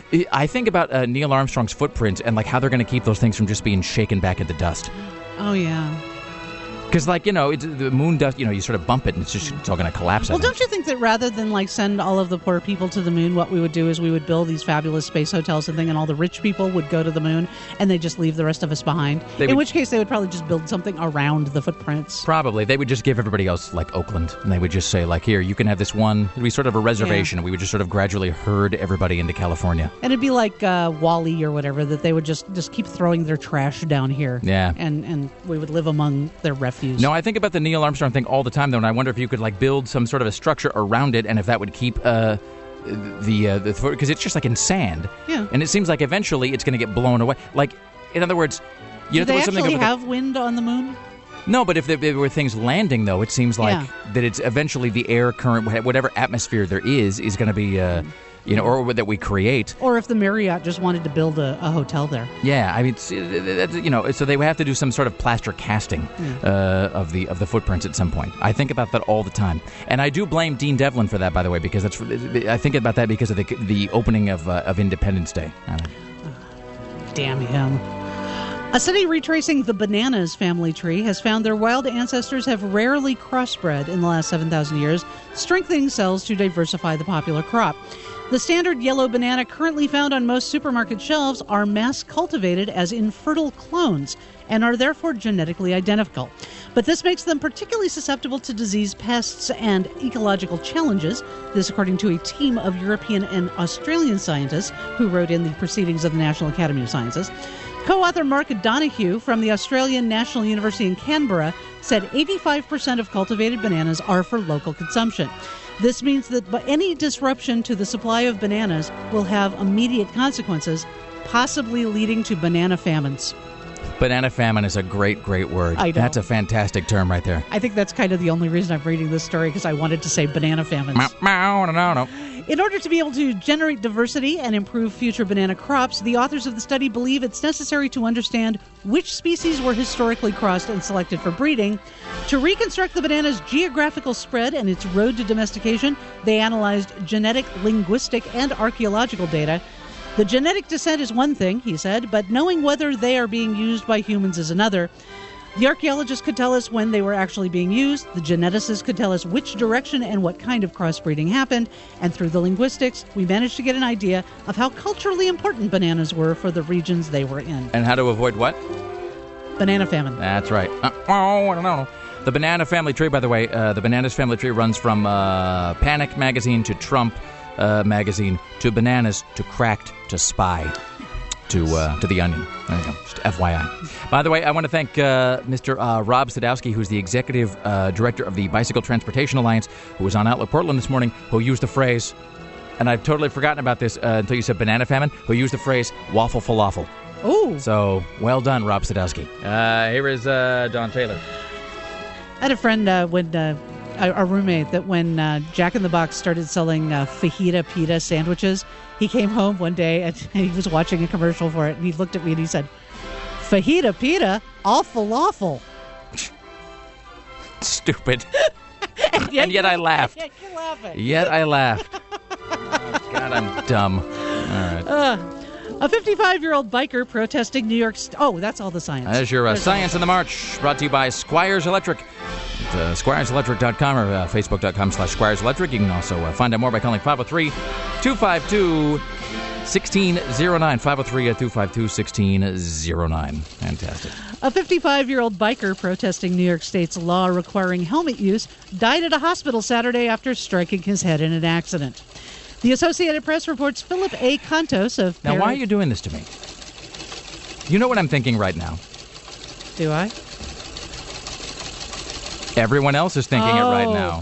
I think about uh, Neil Armstrong's footprints and like how they're going to keep those things from just being shaken back into dust. Oh, yeah. Because, like, you know, it's, the moon dust, you know, you sort of bump it and it's just it's all going to collapse. Well, don't you think that rather than, like, send all of the poor people to the moon, what we would do is we would build these fabulous space hotels and thing, and all the rich people would go to the moon, and they just leave the rest of us behind? They In would- which case, they would probably just build something around the footprints. Probably. They would just give everybody else, like, Oakland. And they would just say, like, here, you can have this one. It would be sort of a reservation. And we would just sort of gradually herd everybody into California. And it'd be like uh, Wall-E or whatever, that they would just, just keep throwing their trash down here. Yeah. And, and we would live among their refuse. No, I think about the Neil Armstrong thing all the time, though, and I wonder if you could, like, build some sort of a structure around it and if that would keep uh, the... uh, the because it's just, like, in sand. Yeah. And it seems like eventually it's going to get blown away. Like, in other words... You Do know, there they was something actually over the- have wind on the moon? No, but if there, there were things landing, though, it seems like Yeah. that it's eventually the air current, whatever atmosphere there is, is going to be, uh, you know, or that we create. Or if the Marriott just wanted to build a, a hotel there. Yeah, I mean, it's, uh, you know, so they would have to do some sort of plaster casting uh, of the of the footprints at some point. I think about that all the time, and I do blame Dean Devlin for that, by the way, because that's I think about that because of the the opening of uh, of Independence Day. I don't know. Damn him. A study retracing the bananas family tree has found their wild ancestors have rarely crossbred in the last seven thousand years, strengthening cells to diversify the popular crop. The standard yellow banana currently found on most supermarket shelves are mass cultivated as infertile clones and are therefore genetically identical. But this makes them particularly susceptible to disease, pests, and ecological challenges. This according to a team of European and Australian scientists who wrote in the Proceedings of the National Academy of Sciences. Co-author Mark Donoghue from the Australian National University in Canberra said eighty-five percent of cultivated bananas are for local consumption. This means that any disruption to the supply of bananas will have immediate consequences, possibly leading to banana famines. Banana famine is a great, great word. I know. That's a fantastic term right there. I think that's kind of the only reason I'm reading this story, because I wanted to say banana famines. Meow, meow, no, no, no. In order to be able to generate diversity and improve future banana crops, the authors of the study believe it's necessary to understand which species were historically crossed and selected for breeding. To reconstruct the banana's geographical spread and its road to domestication, they analyzed genetic, linguistic, and archaeological data. The genetic descent is one thing, he said, but knowing whether they are being used by humans is another. The archaeologists could tell us when they were actually being used, the geneticists could tell us which direction and what kind of crossbreeding happened, and through the linguistics, we managed to get an idea of how culturally important bananas were for the regions they were in. And how to avoid what? Banana famine. That's right. Uh, oh, I don't know. The Banana Family Tree, by the way, uh, the Bananas Family Tree runs from uh, Panic magazine to Trump uh, magazine to Bananas to Cracked to Spy to uh, to The Onion. There you go. Just F Y I. By the way, I want to thank uh, Mister Uh, Rob Sadowski, who's the executive uh, director of the Bicycle Transportation Alliance, who was on Outlook Portland this morning, who used the phrase, and I've totally forgotten about this uh, until you said banana famine, who used the phrase waffle falafel. Oh. So, well done, Rob Sadowski. Uh, here is uh, Don Taylor. I had a friend, uh, when uh, a roommate, that when uh, Jack in the Box started selling uh, fajita pita sandwiches, he came home one day and he was watching a commercial for it, and he looked at me and he said, "Fajita pita, awful awful." Stupid. and, yet and yet I laughed. Yet you're laughing. Yet I laughed. Oh, God, I'm dumb. All right. Uh, a fifty-five-year-old biker protesting New York... St- oh, that's all the science. There's your uh, There's Science in the March, brought to you by Squires Electric. At, uh, squires electric dot com or uh, facebook.com slash Squires Electric. You can also uh, find out more by calling five oh three, two five two, one six oh nine. five oh three, two five two, one six oh nine. Fantastic. A fifty-five-year-old biker protesting New York State's law requiring helmet use died at a hospital Saturday after striking his head in an accident. The Associated Press reports Philip A. Contos of... Now, Par- why are you doing this to me? You know what I'm thinking right now. Do I? Everyone else is thinking Oh. it right now.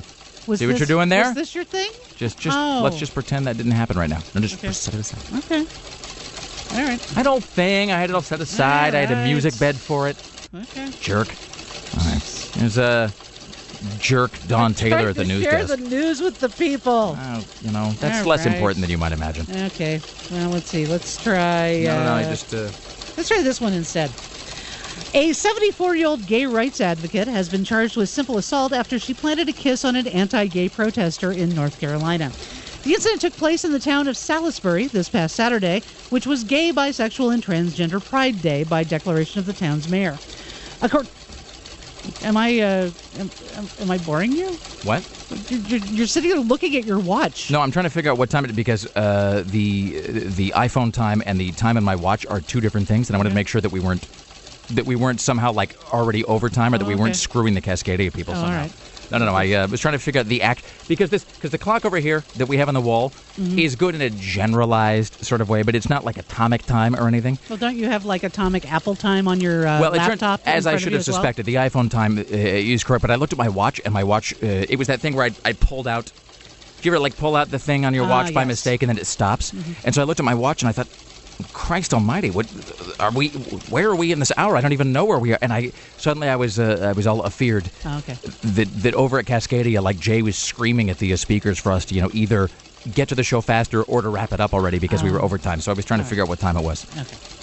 Was See what this- you're doing there? Was this your thing? Just, just Oh. let's just pretend that didn't happen right now. No, just Okay. set it aside. Okay. All right. I don't thing. I had it all set aside. I had a Alright. music bed for it. Okay. Jerk. All right. There's a jerk Don Taylor Trying at the to news share desk. the news with the people. Oh, you know, that's All less right. important than you might imagine. Okay. Well, let's see. Let's try. No, no, no. uh, I just. Uh, Let's try this one instead. A seventy-four-year-old gay rights advocate has been charged with simple assault after she planted a kiss on an anti-gay protester in North Carolina. The incident took place in the town of Salisbury this past Saturday, which was Gay, Bisexual, and Transgender Pride Day by declaration of the town's mayor. Accor- am I uh, am, am, am I boring you? what? You're, you're sitting there looking at your watch. No, I'm trying to figure out what time it is because uh, the the iPhone time and the time on my watch are two different things, and I wanted to Okay. make sure that we weren't that we weren't somehow like already overtime or that Oh, we weren't okay. screwing the Cascadia people Oh, all somehow. right. No, no, no. I uh, was trying to figure out the act because this because the clock over here that we have on the wall Mm-hmm. is good in a generalized sort of way, but it's not like atomic time or anything. Well, don't you have like atomic Apple time on your uh, well, it turned, laptop? in as I front of should you have as well? suspected, the iPhone time uh, is correct. But I looked at my watch, and my watch, uh, it was that thing where I, I pulled out. Do you ever like pull out the thing on your Ah, watch by yes. mistake, and then it stops? And so I looked at my watch, and I thought, Christ Almighty, what are we? Where are we in this hour? I don't even know where we are. And I suddenly I was uh, I was all afeared Oh, okay. that that over at Cascadia, like Jay was screaming at the uh, speakers for us to you know either get to the show faster or to wrap it up already because we were overtime. So I was trying to figure out what time it was.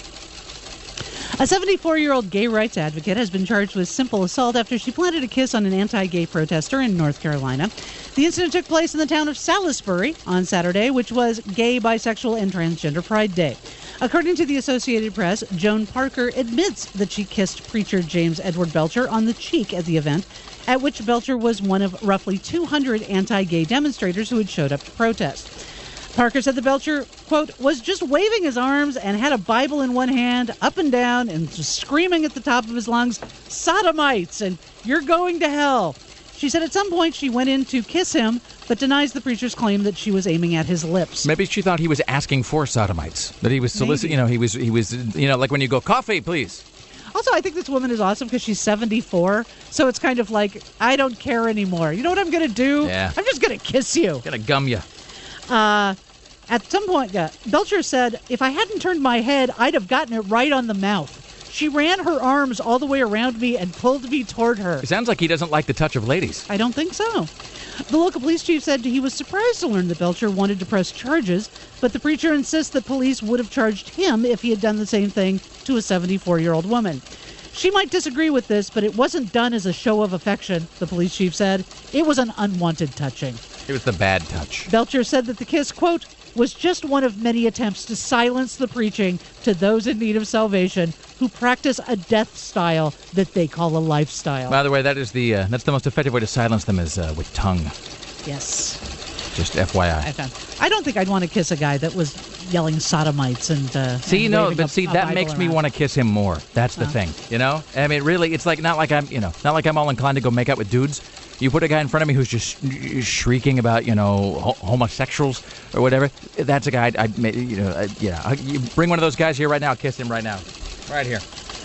A seventy-four-year-old gay rights advocate has been charged with simple assault after she planted a kiss on an anti-gay protester in North Carolina. The incident took place in the town of Salisbury on Saturday, which was Gay, Bisexual, and Transgender Pride Day. According to the Associated Press, Joan Parker admits that she kissed preacher James Edward Belcher on the cheek at the event, at which Belcher was one of roughly two hundred anti-gay demonstrators who had showed up to protest. Parker said the Belcher, quote, was just waving his arms and had a Bible in one hand, up and down, and just screaming at the top of his lungs, sodomites, and you're going to hell. She said at some point she went in to kiss him, but denies the preacher's claim that she was aiming at his lips. Maybe she thought he was asking for sodomites. That he was soliciting. Maybe. You know, he was he was you know like when you go coffee, please. Also, I think this woman is awesome because she's seventy-four, so it's kind of like, I don't care anymore. You know what I'm going to do? Yeah. I'm just going to kiss you. Gonna gum you. Uh, at some point, yeah, Belcher said, if I hadn't turned my head, I'd have gotten it right on the mouth. She ran her arms all the way around me and pulled me toward her. It sounds like he doesn't like the touch of ladies. I don't think so. The local police chief said he was surprised to learn that Belcher wanted to press charges, but the preacher insists that police would have charged him if he had done the same thing to a seventy-four-year-old woman. She might disagree with this, but it wasn't done as a show of affection, the police chief said. It was an unwanted touching. It was the bad touch. Belcher said that the kiss, quote, was just one of many attempts to silence the preaching to those in need of salvation who practice a death style that they call a lifestyle. By the way, that is the uh, that's the most effective way to silence them is uh, with tongue. Yes, Just F Y I. I found. I don't think I'd want to kiss a guy that was yelling sodomites and uh, See, and no, waving but a- see, a that Bible makes me around. want to kiss him more. That's the Oh. thing, you know. I mean, really, it's like not like I'm, you know, not like I'm all inclined to go make out with dudes. You put a guy in front of me who's just sh- shrieking about, you know, ho- homosexuals or whatever. That's a guy I'd, I'd ma- you know, I, yeah. I, you bring one of those guys here right now. I'll kiss him right now, right here.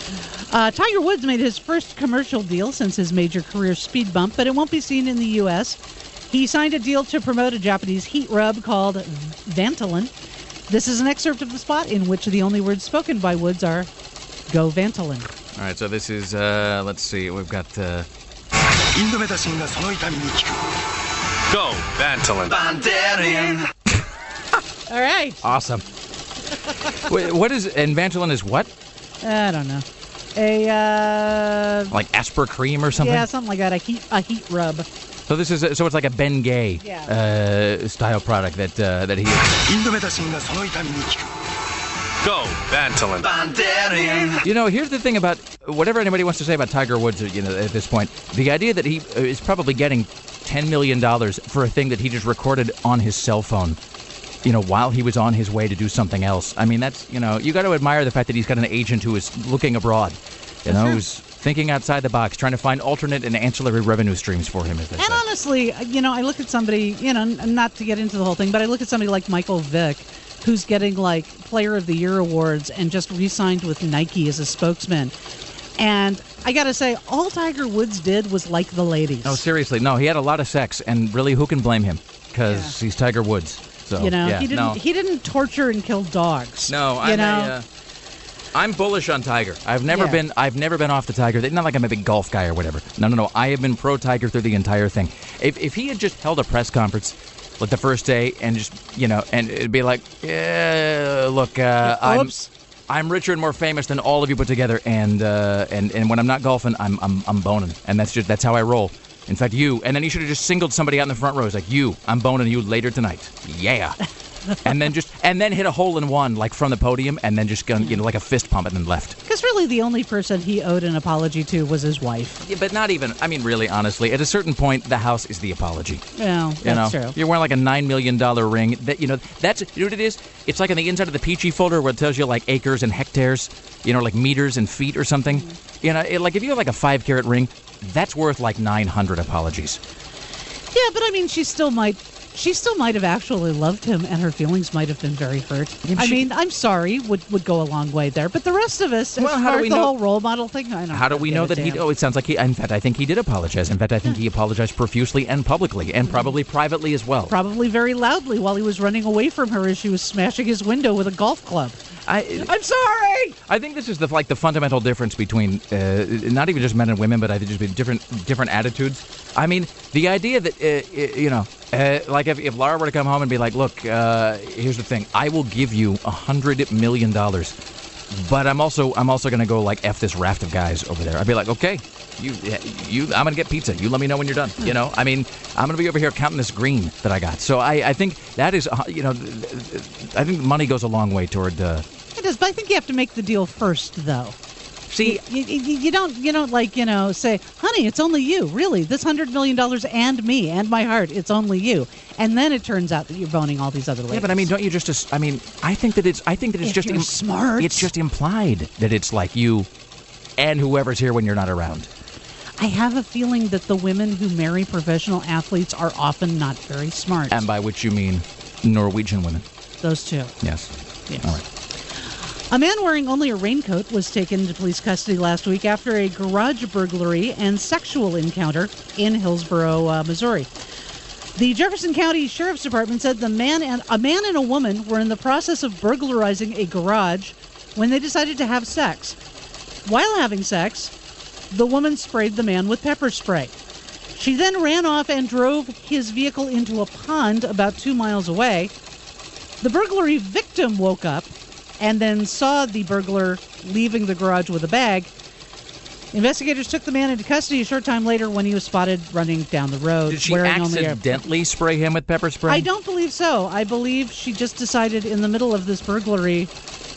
Uh, Tiger Woods made his first commercial deal since his major career speed bump, but it won't be seen in the U S. He signed a deal to promote a Japanese heat rub called Vantolin. This is an excerpt of the spot in which the only words spoken by Woods are, go Vantolin. All right, so this is, uh, let's see, we've got, uh, インドメタシンがその痛みに効く Go, Vantolin. All right. awesome. Wait, what is, and Vantolin is what? I don't know. A, uh, Like Asper cream or something? yeah, something like that. A heat, a heat rub. So this is, so it's like a Ben Gay Yeah. uh, style product that uh, that he is. インドメタシンがその痛みに効く Go, Vantolin. You know, here's the thing about whatever anybody wants to say about Tiger Woods, you know, at this point, the idea that he uh, is probably getting ten million dollars for a thing that he just recorded on his cell phone, you know, while he was on his way to do something else. I mean, that's, you know, you got to admire the fact that he's got an agent who is looking abroad, you know, who's thinking outside the box, trying to find alternate and ancillary revenue streams for him, as they And say. honestly, you know, I look at somebody, you know, n- not to get into the whole thing, but I look at somebody like Michael Vick, who's getting like Player of the Year awards and just re-signed with Nike as a spokesman. And I got to say, all Tiger Woods did was like the ladies. No, seriously. No, he had a lot of sex, and really, who can blame him? Because Yeah. he's Tiger Woods. So, You know, yeah, he didn't no. he didn't torture and kill dogs. No, you I'm, know? a, uh, I'm bullish on Tiger. I've never Yeah. been I've never been off the Tiger. Not like I'm a big golf guy or whatever. No, no, no. I have been pro Tiger through the entire thing. If if he had just held a press conference like the first day and just, you know, and it'd be like, yeah, look, uh, I'm Oops. I'm richer and more famous than all of you put together, and uh, and and when I'm not golfing, I'm I'm I'm boning, and that's just that's how I roll. In fact, you, and then he should have just singled somebody out in the front row. It's like, you, I'm boning you later tonight. Yeah. and then just and then hit a hole in one like from the podium, and then just gone, you know, like a fist pump, and then left. Because really the only person he owed an apology to was his wife. Yeah, but not even. I mean, really, honestly, at a certain point, the house is the apology. Well, You know, that's true. you're wearing like a nine million dollar ring. That you know, that's you know what it is. It's like on the inside of the Peachy folder where it tells you like acres and hectares, you know, like meters and feet or something. You know, it, like if you have like a five carat ring, that's worth like nine hundred apologies. Yeah, but I mean, she still might. She still might have actually loved him, and her feelings might have been very hurt. Yeah, I she- mean, I'm sorry would would go a long way there. But the rest of us, Well, as how do far we as the know- whole role model thing, I don't. How do we give know a that he? damn. Oh, it sounds like he. In fact, I think he did apologize. In fact, I think he apologized profusely and publicly, and probably privately as well. Probably very loudly while he was running away from her as she was smashing his window with a golf club. I, I'm sorry. I think this is the like the fundamental difference between uh, not even just men and women, but I think just be different different attitudes. I mean, the idea that uh, you know, uh, like if, if Laura were to come home and be like, "Look, uh, here's the thing. I will give you a hundred million dollars, but I'm also I'm also going to go like f this raft of guys over there." I'd be like, "Okay, you you I'm going to get pizza. You let me know when you're done." You know, I mean, I'm going to be over here counting this green that I got. So I I think that is uh, you know, I think money goes a long way toward. Uh, It does, but I think you have to make the deal first, though. See, You, you, you don't you don't like you know say, honey, it's only you. Really, this hundred million dollars and me and my heart, it's only you. And then it turns out that you're boning all these other ladies. yeah, but I mean, don't you just? ass- I mean, I think that it's. I think that it's If just you're smart. It's just implied that it's like you, and whoever's here when you're not around. I have a feeling that the women who marry professional athletes are often not very smart. And by which you mean Norwegian women. Those two. Yes. Yes. All right. A man wearing only a raincoat was taken into police custody last week after a garage burglary and sexual encounter in Hillsborough, uh, Missouri. The Jefferson County Sheriff's Department said the man and a man and a woman were in the process of burglarizing a garage when they decided to have sex. While having sex, the woman sprayed the man with pepper spray. She then ran off and drove his vehicle into a pond about two miles away. The burglary victim woke up and then saw the burglar leaving the garage with a bag. Investigators took the man into custody a short time later when he was spotted running down the road. Did she wearing only a- accidentally spray him with pepper spray? I don't believe so. I believe she just decided in the middle of this burglary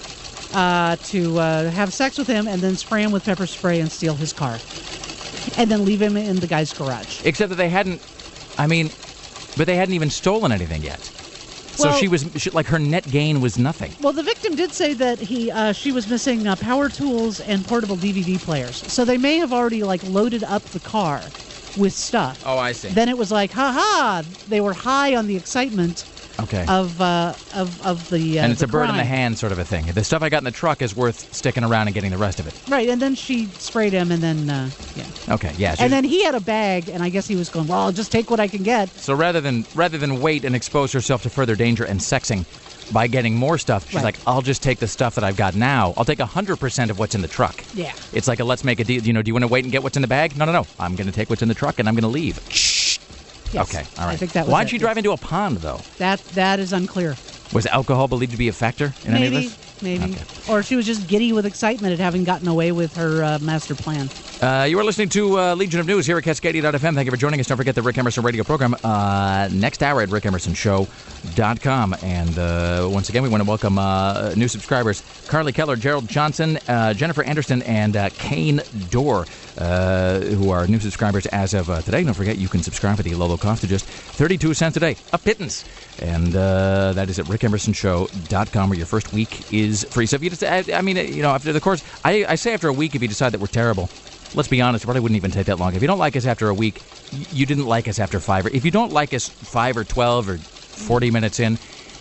uh, to uh, have sex with him and then spray him with pepper spray and steal his car. And then leave him in the guy's garage. Except that they hadn't. I mean, but they hadn't even stolen anything yet. So Well- she was she, like her net gain was nothing. Well, the victim did say that he uh, she was missing uh, power tools and portable D V D players. So they may have already like loaded up the car with stuff. Oh, I see. Then it was like, ha ha! They were high on the excitement Okay. of uh, of of the uh, and it's the a bird in the crime. hand sort of a thing. The stuff I got in the truck is worth sticking around and getting the rest of it. Right, and then she sprayed him, and then uh, yeah, Okay, yeah. she and was- then he had a bag, and I guess he was going, well, I'll just take what I can get. So rather than rather than wait and expose herself to further danger and sexing by getting more stuff, she's Right. like, I'll just take the stuff that I've got now. I'll take one hundred percent of what's in the truck. Yeah. It's like a let's make a deal. You know, do you want to wait and get what's in the bag? No, no, no. I'm going to take what's in the truck and I'm going to leave. Shh. Yes, Okay, all right. I think that was Why'd it, she yes. drive into a pond, though? That that is unclear. Was alcohol believed to be a factor in any of Maybe, this? maybe, Okay. or she was just giddy with excitement at having gotten away with her uh, master plan. Uh, you are listening to uh, Legion of News here at Cascadia dot f m. Thank you for joining us. Don't forget the Rick Emerson radio program uh, next hour at rick emerson show dot com. And uh, once again, we want to welcome uh, new subscribers Carly Keller, Gerald Johnson, uh, Jennifer Anderson, and uh, Kane Dorr, uh, who are new subscribers as of uh, today. Don't forget, you can subscribe at the low, low cost of just thirty-two cents a day. A pittance. And uh, that is at rick emerson show dot com, where your first week is free. So if you just, I, I mean, you know, after the course, I, I say after a week, if you decide that we're terrible, let's be honest, it probably wouldn't even take that long. If you don't like us after a week, y- you didn't like us after five. Or if you don't like us five or twelve or forty minutes in,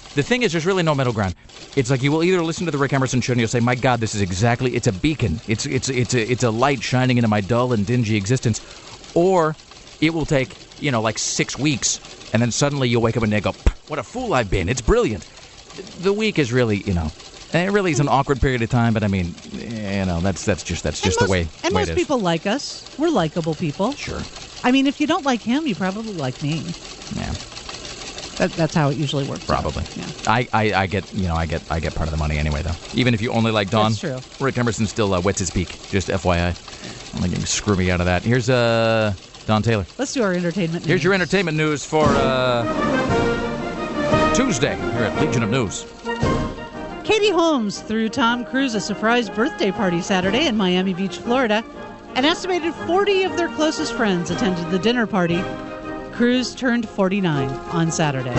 The thing is, there's really no middle ground. It's like you will either listen to the Rick Emerson show and you'll say, my God, this is exactly, it's a beacon. It's it's it's a, it's a light shining into my dull and dingy existence. Or it will take, you know, like six weeks, and then suddenly you'll wake up and go, what a fool I've been. It's brilliant. The week is really, you know, it really is an awkward period of time, but I mean, you know, that's that's just that's just most, the way, and way most it is. people like us. We're likable people. Sure. I mean, if you don't like him, you probably like me. Yeah. That, that's how it usually works. Probably. Yeah. I, I, I get, you know, I get I get part of the money anyway, though. Even if you only like Dawn. That's true. Rick Emerson still uh, wets his beak, just F Y I. I'm like, you can screw me out of that. Here's uh, Don Taylor. Let's do our entertainment news. Here's your entertainment news for uh, Tuesday here at Legion of News. Katie Holmes threw Tom Cruise a surprise birthday party Saturday in Miami Beach, Florida. An estimated forty of their closest friends attended the dinner party. Cruise turned forty-nine on Saturday.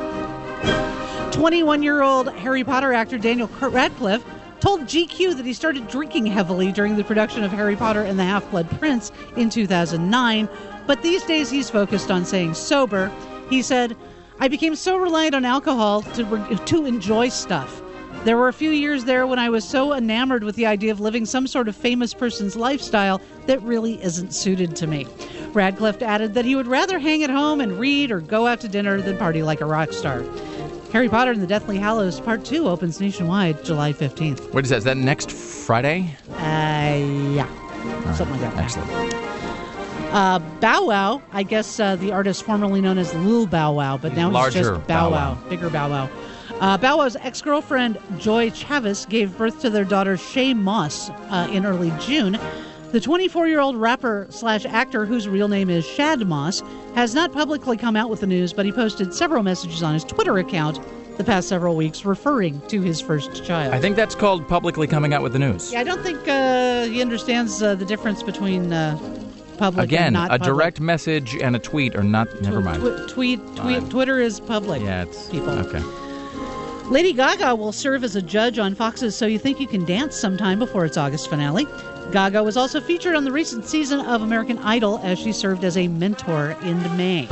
twenty-one-year-old Harry Potter actor Daniel Radcliffe told G Q that he started drinking heavily during the production of Harry Potter and the Half-Blood Prince in two thousand nine, but these days he's focused on staying sober. He said, I became so reliant on alcohol to, to enjoy stuff. There were a few years there when I was so enamored with the idea of living some sort of famous person's lifestyle that really isn't suited to me. Radcliffe added that he would rather hang at home and read or go out to dinner than party like a rock star. Harry Potter and the Deathly Hallows Part two opens nationwide July fifteenth. What is that? Is that next Friday? Uh, yeah. Right. Something like that. Excellent. Uh, Bow Wow, I guess uh, the artist formerly known as Lil Bow Wow, but now Larger he's just Bow, Bow Wow. Wow. Bigger Bow Wow. Uh, Bow Wow's ex-girlfriend, Joy Chavis, gave birth to their daughter, Shay Moss, uh, in early June. The twenty-four-year-old rapper slash actor, whose real name is Shad Moss, has not publicly come out with the news, but he posted several messages on his Twitter account the past several weeks referring to his first child. I think that's called publicly coming out with the news. Yeah, I don't think uh, he understands uh, the difference between uh, public Again, and not a public. direct message and a tweet are not, never Tw- mind. tw- tweet, tweet, Fine. Twitter is public. Yeah, it's, people. okay. Lady Gaga will serve as a judge on Fox's So You Think You Can Dance sometime before its August finale. Gaga was also featured on the recent season of American Idol as she served as a mentor in May.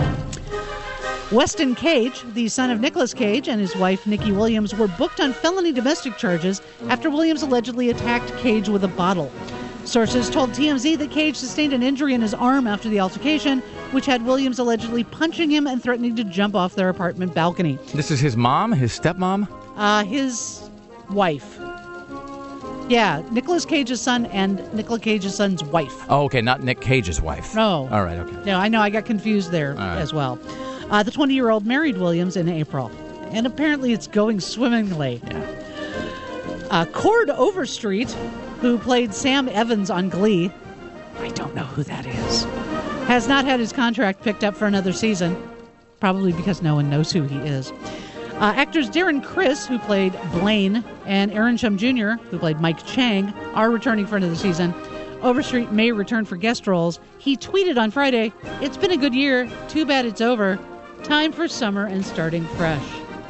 Weston Cage, the son of Nicolas Cage, and his wife Nikki Williams were booked on felony domestic charges after Williams allegedly attacked Cage with a bottle. Sources told T M Z that Cage sustained an injury in his arm after the altercation, which had Williams allegedly punching him and threatening to jump off their apartment balcony. This is his mom, his stepmom? Uh, his wife. Yeah, Nicolas Cage's son and Nicolas Cage's son's wife. Oh, okay, not Nick Cage's wife. No. All right, okay. No, I know, I got confused there right. as well. Uh, the twenty-year-old married Williams in April, and apparently it's going swimmingly. Yeah. Uh, Cord Overstreet, who played Sam Evans on Glee, I don't know who that is, has not had his contract picked up for another season, probably because no one knows who he is. Uh, actors Darren Criss, who played Blaine, and Aaron Chum Junior, who played Mike Chang, are returning for another season. Overstreet may return for guest roles. He tweeted on Friday, "It's been a good year. Too bad it's over. Time for summer and starting fresh."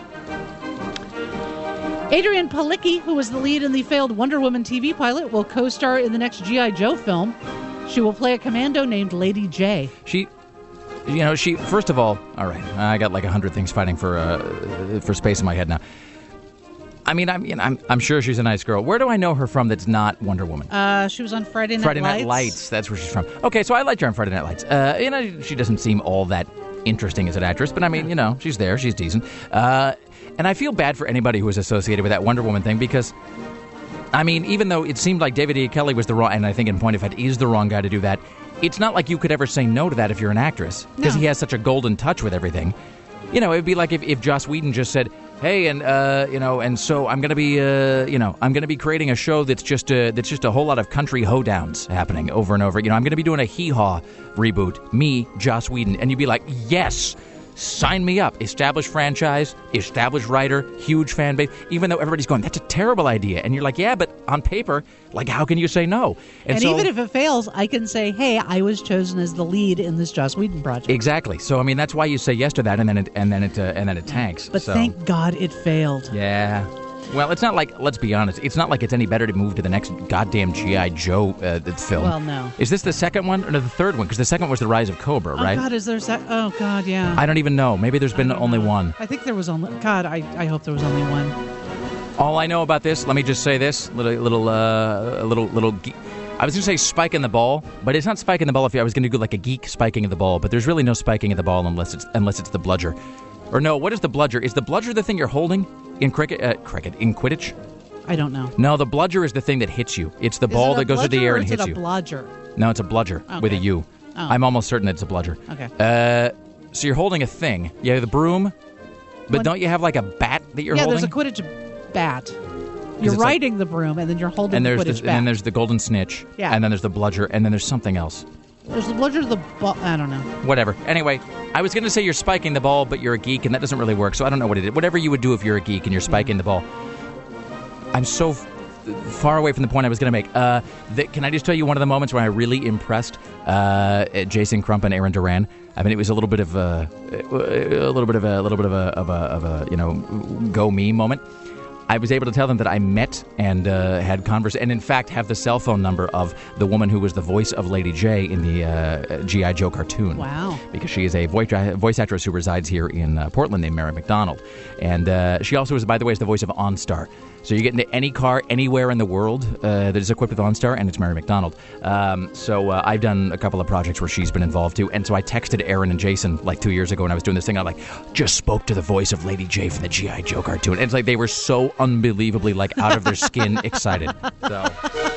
Adrienne Palicki, who was the lead in the failed Wonder Woman T V pilot, will co-star in the next G I. Joe film. She will play a commando named Lady J. She, you know, she, first of all, all right, I got like a hundred things fighting for uh, for space in my head now. I mean, I'm, you know, I'm I'm sure she's a nice girl. Where do I know her from that's not Wonder Woman? Uh, she was on Friday Night Friday Lights. Night Lights, that's where she's from. Okay, so I liked her on Friday Night Lights. Uh, you know, she doesn't seem all that interesting as an actress, but I mean, you know, she's there, she's decent. Uh, and I feel bad for anybody who was associated with that Wonder Woman thing because, I mean, even though it seemed like David E. Kelley was the wrong, and I think in point of fact is the wrong guy to do that, it's not like you could ever say no to that if you're an actress because No. he has such a golden touch with everything. You know, it'd be like if, if Joss Whedon just said, hey, and, uh, you know, and so I'm going to be, uh, you know, I'm going to be creating a show that's just a, that's just a whole lot of country hoedowns happening over and over. You know, I'm going to be doing a hee-haw reboot, me, Joss Whedon. And you'd be like, yes, sign me up. Established franchise, established writer, huge fan base, even though everybody's going, that's a terrible idea. And you're like, yeah, but on paper, like, how can you say no? And, so, even if it fails, I can say, hey, I was chosen as the lead in this Joss Whedon project. Exactly. So, I mean, that's why you say yes to that, and then it, and then it, uh, and then it tanks. But so. thank God it failed. Yeah. Well, it's not like, let's be honest, it's not like it's any better to move to the next goddamn G I. Joe uh, film. Well, no. Is this the second one or the third one? Because the second was The Rise of Cobra, right? Oh, God, is there... Se- oh, God, yeah. I don't even know. Maybe there's been only know. one. I think there was only... God, I, I hope there was only one. All I know about this, let me just say this, little, little, uh, little, little... Ge- I was going to say spike in the ball, but it's not spiking the ball if I was going to do like a geek spiking of the ball, but there's really no spiking of the ball unless it's unless it's the bludger. Or no, what is the bludger? Is the bludger the thing you're holding in cricket? Uh, cricket, in Quidditch? I don't know. No, the bludger is the thing that hits you. It's the Is ball it a that goes through the bludger air or and is hits it a you. bludger? No, it's a bludger Okay. with a U. Oh. I'm almost certain it's a bludger. Okay. Uh, so you're holding a thing. You have the broom, but When- don't you have like a bat that you're yeah, holding? there's a Quidditch bat. You're it's like- riding the broom, and then you're holding and the there's Quidditch the, bat. and then there's the golden snitch. Yeah. And then there's the bludger, and then there's something else. There's the bludger, the ball... I don't know. Whatever. Anyway, I was going to say you're spiking the ball, but you're a geek, and that doesn't really work, so I don't know what it is. Whatever you would do if you're a geek and you're spiking the ball. I'm so f- far away from the point I was going to make. Uh, that, can I just tell you one of the moments where I really impressed uh, Jason Crump and Aaron Duran? I mean, it was a little bit of a, a little bit of a, a little bit of a, of a, of a, you know, go me moment. I was able to tell them that I met and uh, had converse, and in fact have the cell phone number of the woman who was the voice of Lady J in the uh, G I. Joe cartoon. Wow. Because she is a voice, voice actress who resides here in uh, Portland named Mary McDonald. And uh, she also is, by the way, is the voice of OnStar. So you get into any car anywhere in the world uh, that is equipped with OnStar, and it's Mary McDonald. Um, so uh, I've done a couple of projects where she's been involved too. And so I texted Aaron and Jason like two years ago when I was doing this thing. I'm like, just spoke to the voice of Lady J from the G I. Joe cartoon. And it's like they were so unbelievably like out of their skin excited. So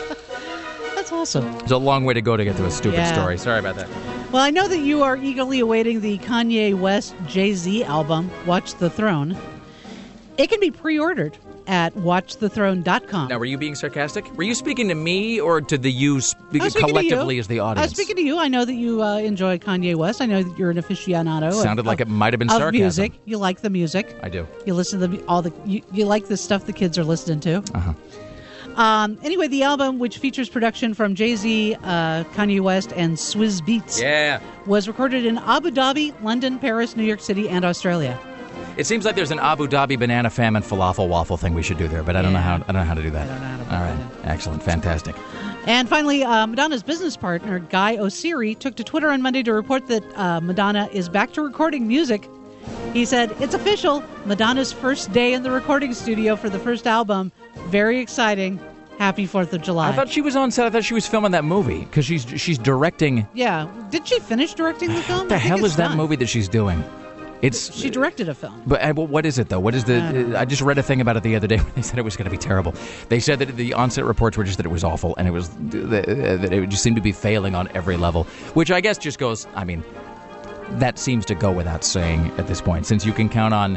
That's awesome. it's a long way to go to get to a stupid Yeah. story. Sorry about that. Well, I know that you are eagerly awaiting the Kanye West Jay-Z album, Watch the Throne. It can be pre-ordered at watch the throne dot com. Now, were you being sarcastic? Were you speaking to me or to the you sp- I was speaking to collectively you. as the I was audience? speaking to you. I know that you uh, enjoy Kanye West. I know that you're an aficionado. of- Sounded like of, it might have been of sarcasm. music. You like the music. I do. You listen to the, all the. You, you like the stuff the kids are listening to. Uh-huh. Um, anyway, the album, which features production from Jay-Z, uh, Kanye West, and Swizz Beatz, Yeah. was recorded in Abu Dhabi, London, Paris, New York City, and Australia. It seems like there's an Abu Dhabi banana famine falafel waffle thing we should do there, but I don't know Yeah. how. I don't know how to do that. I don't know how to do All right. that. Excellent. Fantastic. And finally, uh, Madonna's business partner, Guy Oseary, took to Twitter on Monday to report that uh, Madonna is back to recording music. He said, "It's official. Madonna's first day in the recording studio for the first album. Very exciting. Happy fourth of July." I thought she was on set. I thought she was filming that movie because she's she's directing. Yeah. Did she finish directing the film? What the I think hell it's is that done. movie that she's doing? It's She directed a film. But uh, what is it though? What is the? I don't know. Uh, I just read a thing about it the other day. When they said it was going to be terrible. They said that the onset reports were just that it was awful, and it was that it just seemed to be failing on every level. Which I guess just goes. I mean, that seems to go without saying at this point, since you can count on.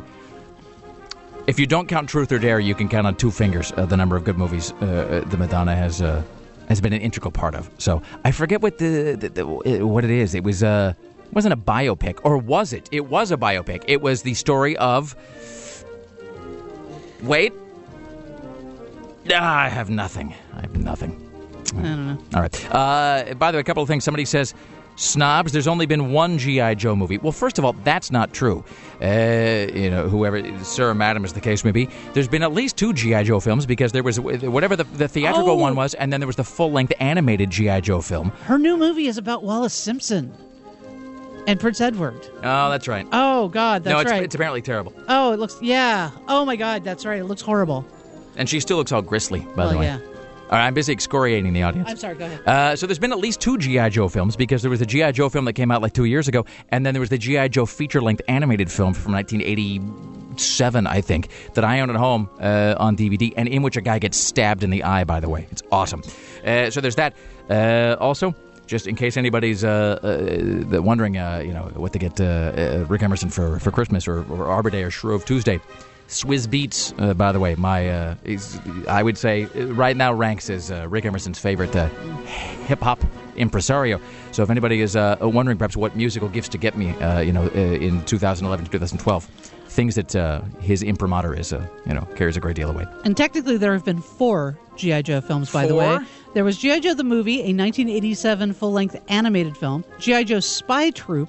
If you don't count Truth or Dare, you can count on two fingers uh, the number of good movies uh, the Madonna has uh, has been an integral part of. So I forget what the, the, the what it is. It was uh, wasn't a biopic, or was it? It was a biopic. It was the story of. Wait. Ah, I have nothing. I have nothing. I don't know. All right. Uh, by the way, a couple of things. Somebody says, snobs, there's only been one G I. Joe movie. Well, first of all, that's not true. Uh, you know, whoever, sir or madam as the case may be, there's been at least two G I. Joe films because there was whatever the, the theatrical Oh. one was, and then there was the full-length animated G I. Joe film. Her new movie is about Wallace Simpson and Prince Edward. Oh, that's right. Oh, God, that's no, it's, right. it's apparently terrible. Oh, it looks, yeah. Oh, my God, that's right. It looks horrible. And she still looks all gristly, by Well, the way. yeah. All right, I'm busy excoriating the audience. I'm sorry, go ahead. Uh, so there's been at least two G I. Joe films because there was a G I. Joe film that came out like two years ago, and then there was the G I. Joe feature-length animated film from nineteen eighty-seven, I think, that I own at home uh, on D V D, and in which a guy gets stabbed in the eye, by the way. It's awesome. Uh, so there's that. Uh, also, just in case anybody's uh, uh, wondering, uh, you know, what to get uh, uh, Rick Emerson for, for Christmas or, or Arbor Day or Shrove Tuesday. Swizz Beatz, uh, by the way, my uh, is, I would say uh, right now ranks as uh, Rick Emerson's favorite uh, hip-hop impresario. So if anybody is uh, wondering perhaps what musical gifts to get me, uh, you know, uh, in two thousand eleven to two thousand twelve, things that uh, his imprimatur is, uh, you know, carries a great deal of weight. And technically, there have been four G I. Joe films, by the Four? way. There was G I. Joe the Movie, a nineteen eighty-seven full-length animated film. G I. Joe Spy Troops,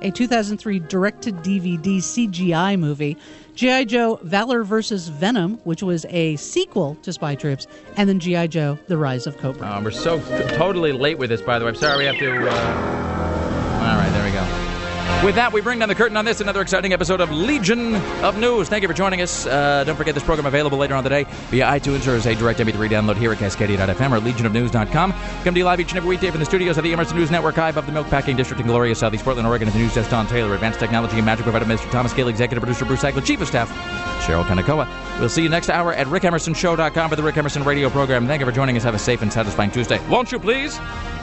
a two thousand three direct-to-D V D C G I movie, G I. Joe Valor versus. Venom, which was a sequel to Spy Troops, and then G I. Joe The Rise of Cobra. Uh, we're so t- totally late with this, by the way. I'm sorry we have to... Uh... All right, there we go. With that, we bring down the curtain on this, another exciting episode of Legion of News. Thank you for joining us. Uh, don't forget this program available later on the day via iTunes or as a direct M P three download here at Cascadia dot f m or legion of news dot com. Come to you live each and every weekday from the studios of the Emerson News Network, high above the Milkpacking District in glorious Southeast Portland, Oregon. And the news desk, Don Taylor, advanced technology and magic provider, Mister Thomas Gale, executive producer Bruce Sackler, chief of staff Cheryl Kanakoa. We'll see you next hour at rick emerson show dot com for the Rick Emerson radio program. Thank you for joining us. Have a safe and satisfying Tuesday. Won't you please?